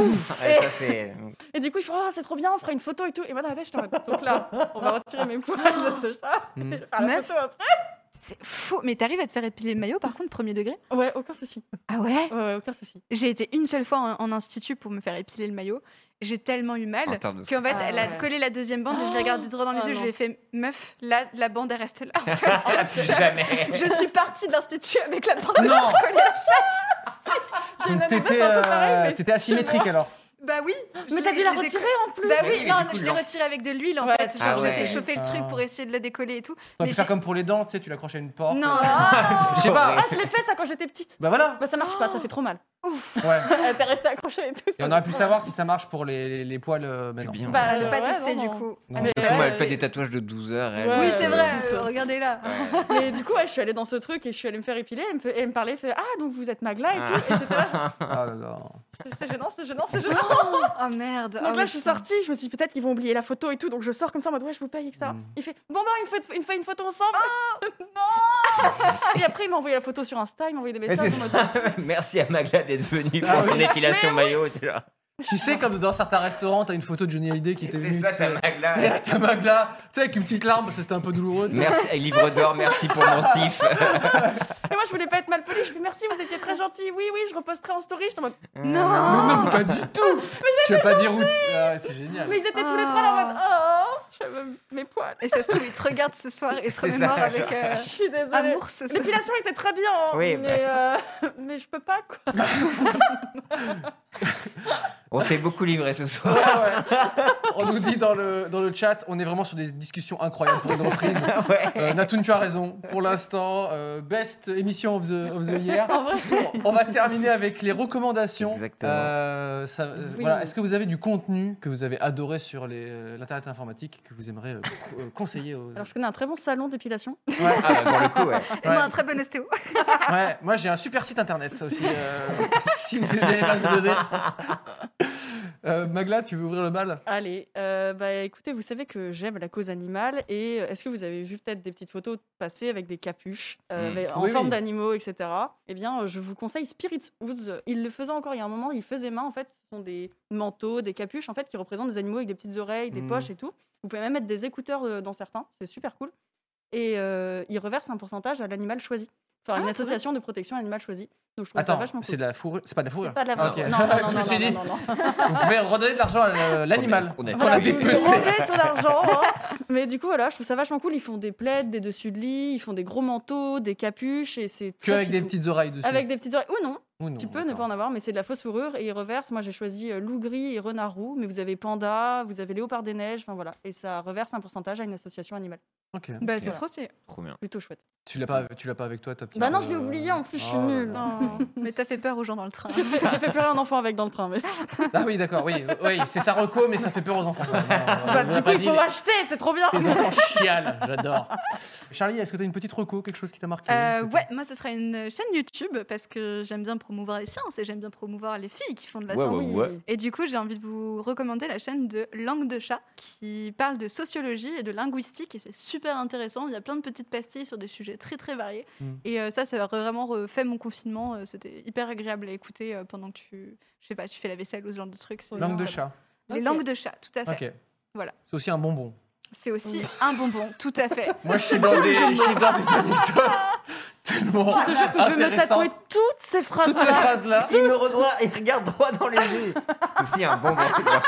Et du coup ils font c'est trop bien, on fera une photo et tout. Et moi dans la tête je t'en mode donc là on va retirer mes poils de chat et faire la photo après. C'est fou. Mais t'arrives à te faire épiler le maillot, par contre, premier degré? Ouais, aucun souci. Ah ouais? Ouais, aucun souci. J'ai été une seule fois en institut pour me faire épiler le maillot. J'ai tellement eu mal En termes de qu'en fait, elle a ouais. collé la deuxième bande et je l'ai regardée droit dans les yeux. Je non. lui ai fait meuf, là, la bande elle reste là. En fait, Jamais. je suis partie de l'institut avec la bande Non. collée à la chatte. J'ai une Donc anecdote un peu pareille, mais t'étais asymétrique alors. Bah oui. Mais t'as dû la retirer en plus. Bah Oui, oui, mais non, du coup, je l'ai retirée avec de l'huile en Ouais, fait. ah Genre, j'ai ouais. fait chauffer le truc Ah. pour essayer de la décoller et tout. T'aurais Mais pu faire j'ai- comme pour les dents, tu sais, tu l'accroches à une porte. Non. Je sais pas. Ah, je l'ai fait ça quand j'étais petite. Bah voilà. Bah ça marche pas, ça fait trop mal. Ouais. T'es restée accrochée et tout. Et on aurait pu savoir si ça marche pour les poils maintenant. bien. Bah, Ouais, pas ouais, testé non, du non. coup. Non. Mais De toute façon, ouais, elle fait des tatouages de 12 heures. Elle, Ouais, Oui, c'est vrai. ouais. Regardez là. Et du coup, ouais, je suis allée dans ce truc et je suis allée me faire épiler. Elle me parlait, elle fait ah donc vous êtes Magla et tout. Et j'étais là, genre, Oh là là. c'est gênant, c'est gênant, c'est gênant. Oh merde. Donc Ah là, ouais, je suis putain. sortie, je me suis dit peut-être qu'ils vont oublier la photo et tout. Donc je sors comme ça en mode ouais, je vous paye, etc. Mm. Il fait bon, bah, une photo ensemble. Et après, il m'a envoyé la photo sur Insta, il m'a envoyé des Mais messages c'est en mode ça. Merci à Magla d'être venue pour Ah son oui. épilation maillot. t'es là. Tu sais, comme dans certains restaurants, t'as une photo de Johnny Hallyday qui était venu. C'est ça, ta Et Magla. là, t'as Magla, tu sais, avec une petite larme, parce que c'était un peu douloureux. tu sais. Merci, livre d'or, merci pour mon sif. Et moi, je voulais pas être mal polie. Je fais merci, vous étiez très gentil. Oui, oui, je reposterai en story. J'étais en mode Non. Mais non, pas du tout. Je vais pas dire où. Ah ouais, c'est génial. mais ils étaient tous les trois là en mode oh, j'avais mes poils. Et ça se trouve, il te regarde ce soir et se C'est remémore ça, avec Je suis désolée. amour ce soir. L'épilation était très bien, hein, Oui, mais je peux pas quoi. On s'est beaucoup livré ce soir. Ouais, ouais. On nous dit dans le chat, on est vraiment sur des discussions incroyables pour une reprise. Ouais. Natoun, tu as raison. Pour l'instant, best émission of the year. En vrai, On va terminer avec les recommandations. Exactement. Oui. Voilà. Est-ce que vous avez du contenu que vous avez adoré sur l'internet informatique que vous aimeriez conseiller aux... alors je connais un très bon salon d'épilation. Ouais. Ah, bah, pour le coup, ouais. Et moi, un très bon ostéo. Ouais, moi j'ai un super site internet aussi. Si vous avez bien les bases de données. Magla, tu veux ouvrir le bal? Allez, bah écoutez, vous savez que j'aime la cause animale et est-ce que vous avez vu peut-être des petites photos passer avec des capuches en Oui, forme oui. d'animaux, etc. Eh bien, je vous conseille Spirits Woods. Ils le faisaient encore il y a un moment, ils faisaient main en fait. Ce sont des manteaux, des capuches en fait qui représentent des animaux avec des petites oreilles, des poches et tout. Vous pouvez même mettre des écouteurs dans certains, c'est super cool. Et ils reversent un pourcentage à l'animal choisi. Enfin, une association de protection animale choisie. Donc je trouve ça Attends, vachement c'est cool. de la fourrure. C'est pas de la fourrure. Pas de la Ah, ok. vraie. Non, non, non, Je me non, suis dit, non, non, non. vous pouvez redonner de l'argent à l'animal. On a Qu'on Voilà, a vous dépecé. rendez son argent. Hein. Mais du coup, voilà, je trouve ça vachement cool. Ils font des plaids, des dessus de lit, ils font des gros manteaux, des capuches et c'est Que avec très des fifou. petites oreilles dessus. Avec des petites oreilles. Ou non, Ou non, tu peux ne d'accord. pas en avoir, mais c'est de la fausse fourrure et ils reversent. Moi, j'ai choisi loup gris et renard roux, mais vous avez panda, vous avez léopard des neiges, enfin voilà. Et ça reverse un pourcentage à une association animale. Ok. Bah, c'est Voilà. trop stylé. Trop bien. Plutôt chouette. Tu l'as pas avec toi, ta petite. Bah non, je l'ai oublié en plus, je suis Oh là nulle. là. Non, mais t'as fait peur aux gens dans le train. J'ai fait pleurer un enfant avec dans le train. Mais... Ah oui, d'accord, oui, c'est sa reco, mais ça fait peur aux enfants. Bah, du coup, il faut acheter, c'est trop bien. Les enfants chialent, j'adore. Charlie, est-ce que tu as une petite reco, quelque chose qui t'a marqué Ouais, moi, ce sera une chaîne YouTube parce que j'aime bien promouvoir les sciences et j'aime bien promouvoir les filles qui font de la Ouais, science. ouais, ouais. Et du coup, j'ai envie de vous recommander la chaîne de Langue de chat qui parle de sociologie et de linguistique et c'est super intéressant. Il y a plein de petites pastilles sur des sujets très très variés. Et ça a vraiment refait mon confinement. C'était hyper agréable à écouter pendant que tu fais la vaisselle ou ce genre de trucs. C'est Langue de vraiment- chat. Les Ok. langues de chat, tout à fait. Ok. Voilà. C'est aussi un bonbon. C'est aussi un bonbon, tout à fait. Moi, je suis dans des anecdotes tellement. Je te jure que je vais me intéressantes. tatouer toutes ces phrases. Toutes ces phrases-là. Il me regarde droit dans les yeux. C'est aussi un bon moment.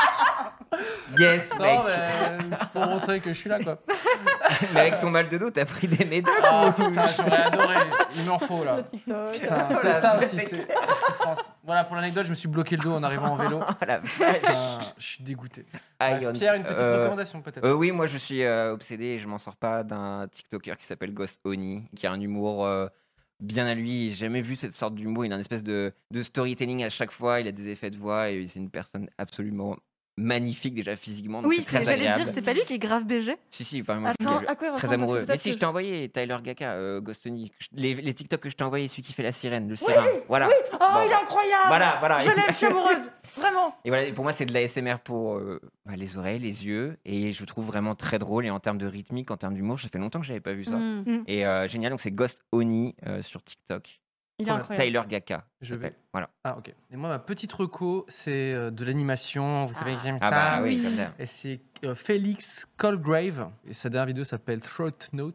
Yes, mec. Non, mais c'est pour montrer que je suis là, quoi. Mais avec ton mal de dos, t'as pris des médailles. Oh putain, j'aurais adoré. Il m'en faut, là. TikTok. Putain, c'est ça aussi, c'est France. Voilà, pour l'anecdote, je me suis bloqué le dos en arrivant en vélo. Oh la Putain, je suis dégoûté. Bref, Iron. Pierre, une petite recommandation, peut-être. Oui, moi je suis obsédé et je m'en sors pas d'un TikToker qui s'appelle Ghost Oni, qui a un humour bien à lui. J'ai jamais vu cette sorte d'humour. Il a une espèce de storytelling à chaque fois. Il a des effets de voix et c'est une personne absolument magnifique déjà physiquement. Donc Oui, c'est très j'allais agréable. dire, c'est pas lui qui est grave BG. Si, enfin, moi je Attends, suis à quoi il très ressemble amoureux. Parce que Mais peut-être si, que je t'ai envoyé Tyler Gaka, Ghost Oni. Les TikTok que je t'ai envoyé, celui qui fait la sirène, le sirin. Voilà. Oui, oh, Bon. il est incroyable. Voilà. Je l'aime, je suis amoureuse. Vraiment. Et voilà, et pour moi, c'est de l'ASMR pour les oreilles, les yeux. Et je trouve vraiment très drôle. Et en termes de rythmique, en termes d'humour, ça fait longtemps que j'avais pas vu ça. Mm. Et génial, donc c'est Ghost Oni sur TikTok. Il est incroyable. Tyler Gaka. Je vais. Voilà. Ah, ok. Et moi, ma petite reco, c'est de l'animation. Vous savez que j'aime Ah ça. bah oui, comme ça. Et c'est Félix Colgrave. Et sa dernière vidéo s'appelle Throat Notes.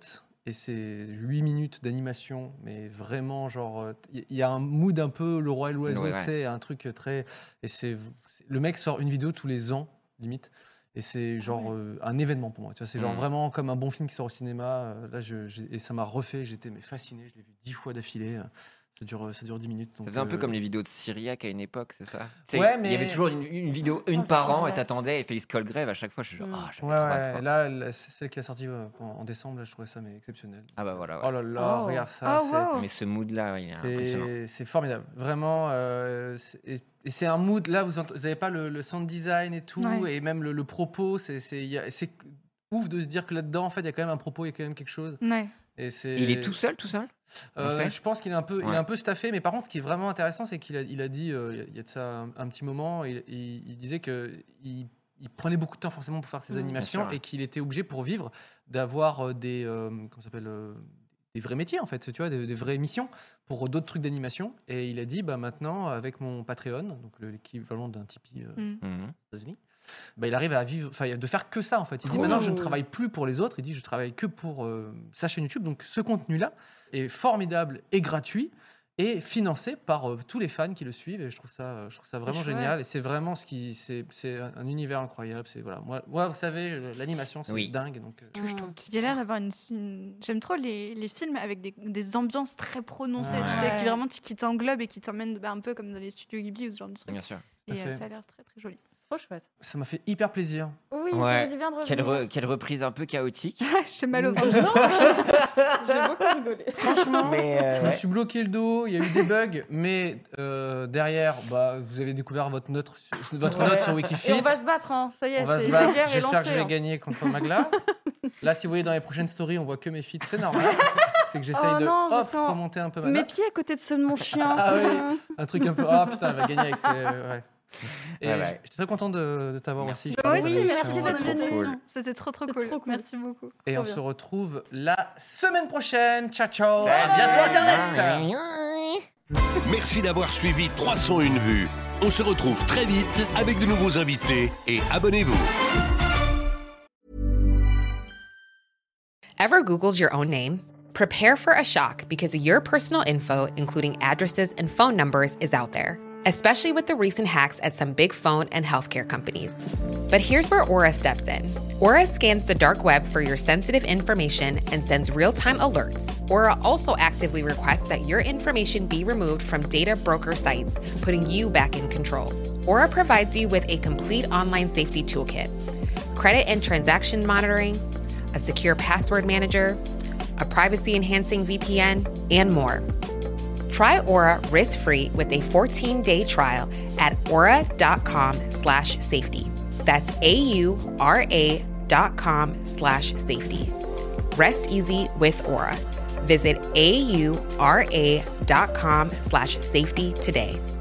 Et c'est 8 minutes d'animation, mais vraiment, genre, il y a un mood un peu le roi et l'oiseau, tu sais, un truc très. Et le mec sort une vidéo tous les ans, limite. Et c'est genre un événement pour moi. Tu vois, c'est genre vraiment comme un bon film qui sort au cinéma. Là, et ça m'a refait. J'étais fasciné. Je l'ai vu 10 fois d'affilée. Ça dure 10 minutes. Donc, ça faisait un peu comme les vidéos de Syriac à une époque, c'est ça? Ouais, mais... Il y avait toujours une vidéo, par an, et t'attendais, et Félix Colgrave, à chaque fois, je suis genre, trop. Là, c'est celle qui a sorti en décembre, là, je trouvais ça exceptionnel. Ah bah voilà. Ouais. Oh là là, regarde ça. Mais ce mood-là, il est impressionnant. C'est formidable. Vraiment. Et c'est un mood, là, vous n'avez pas le sound design et tout, et même le propos, c'est ouf de se dire que là-dedans, en fait, il y a quand même un propos, il y a quand même quelque chose. Ouais. Et il est tout seul je pense qu'il est il est un peu staffé, mais par contre, ce qui est vraiment intéressant, c'est qu'il a dit, il y a de ça un petit moment, il disait qu'il prenait beaucoup de temps forcément pour faire ses animations et qu'il était obligé pour vivre d'avoir des vrais métiers en fait, tu vois, des vraies missions pour d'autres trucs d'animation. Et il a dit, maintenant avec mon Patreon, donc l'équivalent d'un Tipeee aux États-Unis. Il arrive à vivre, de faire que ça en fait. Il dit maintenant je ne travaille plus pour les autres, il dit je travaille que pour sa chaîne YouTube. Donc ce contenu-là est formidable et gratuit et financé par tous les fans qui le suivent. Et je trouve ça vraiment génial. Et c'est vraiment c'est un univers incroyable. C'est moi vous savez l'animation c'est dingue. Donc il y a l'air d'avoir j'aime trop les films avec des ambiances très prononcées, tu sais, qui t'englobent et qui t'emmènent un peu comme dans les studios Ghibli ou ce genre de truc. Bien sûr. Et ça a l'air très très joli. Trop chouette. Ça m'a fait hyper plaisir. Oui, ça me dit bien de revenir. Quelle reprise un peu chaotique. J'ai mal au ventre. J'ai beaucoup rigolé. Franchement, je me suis bloqué le dos, il y a eu des bugs, mais derrière, vous avez découvert votre note sur Wikifit. Et on va se battre, hein. Ça y est, on va se battre. J'espère que je vais gagner contre Magla. Là, si vous voyez dans les prochaines stories, on voit que mes feats, c'est normal. C'est que j'essaye de remonter un peu ma note. Mes pieds à côté de ceux de mon chien. Ah oui, un truc un peu... Ah putain, elle va gagner avec ses... Et j'étais très content de t'avoir aussi. Moi aussi, merci d'être venu. Cool. C'était trop cool. Merci beaucoup. Et on se retrouve la semaine prochaine. Ciao, ciao. À bientôt Internet. Merci d'avoir suivi 301 vues. On se retrouve très vite avec de nouveaux invités et abonnez-vous. Ever Googled your own name? Prepare for a shock because your personal info, including addresses and phone numbers, is out there, especially with the recent hacks at some big phone and healthcare companies. But here's where Aura steps in. Aura scans the dark web for your sensitive information and sends real-time alerts. Aura also actively requests that your information be removed from data broker sites, putting you back in control. Aura provides you with a complete online safety toolkit, credit and transaction monitoring, a secure password manager, a privacy-enhancing VPN, and more. Try Aura risk-free with a 14-day trial at aura.com/safety. That's AURA.com/safety. Rest easy with Aura. Visit AURA.com/safety today.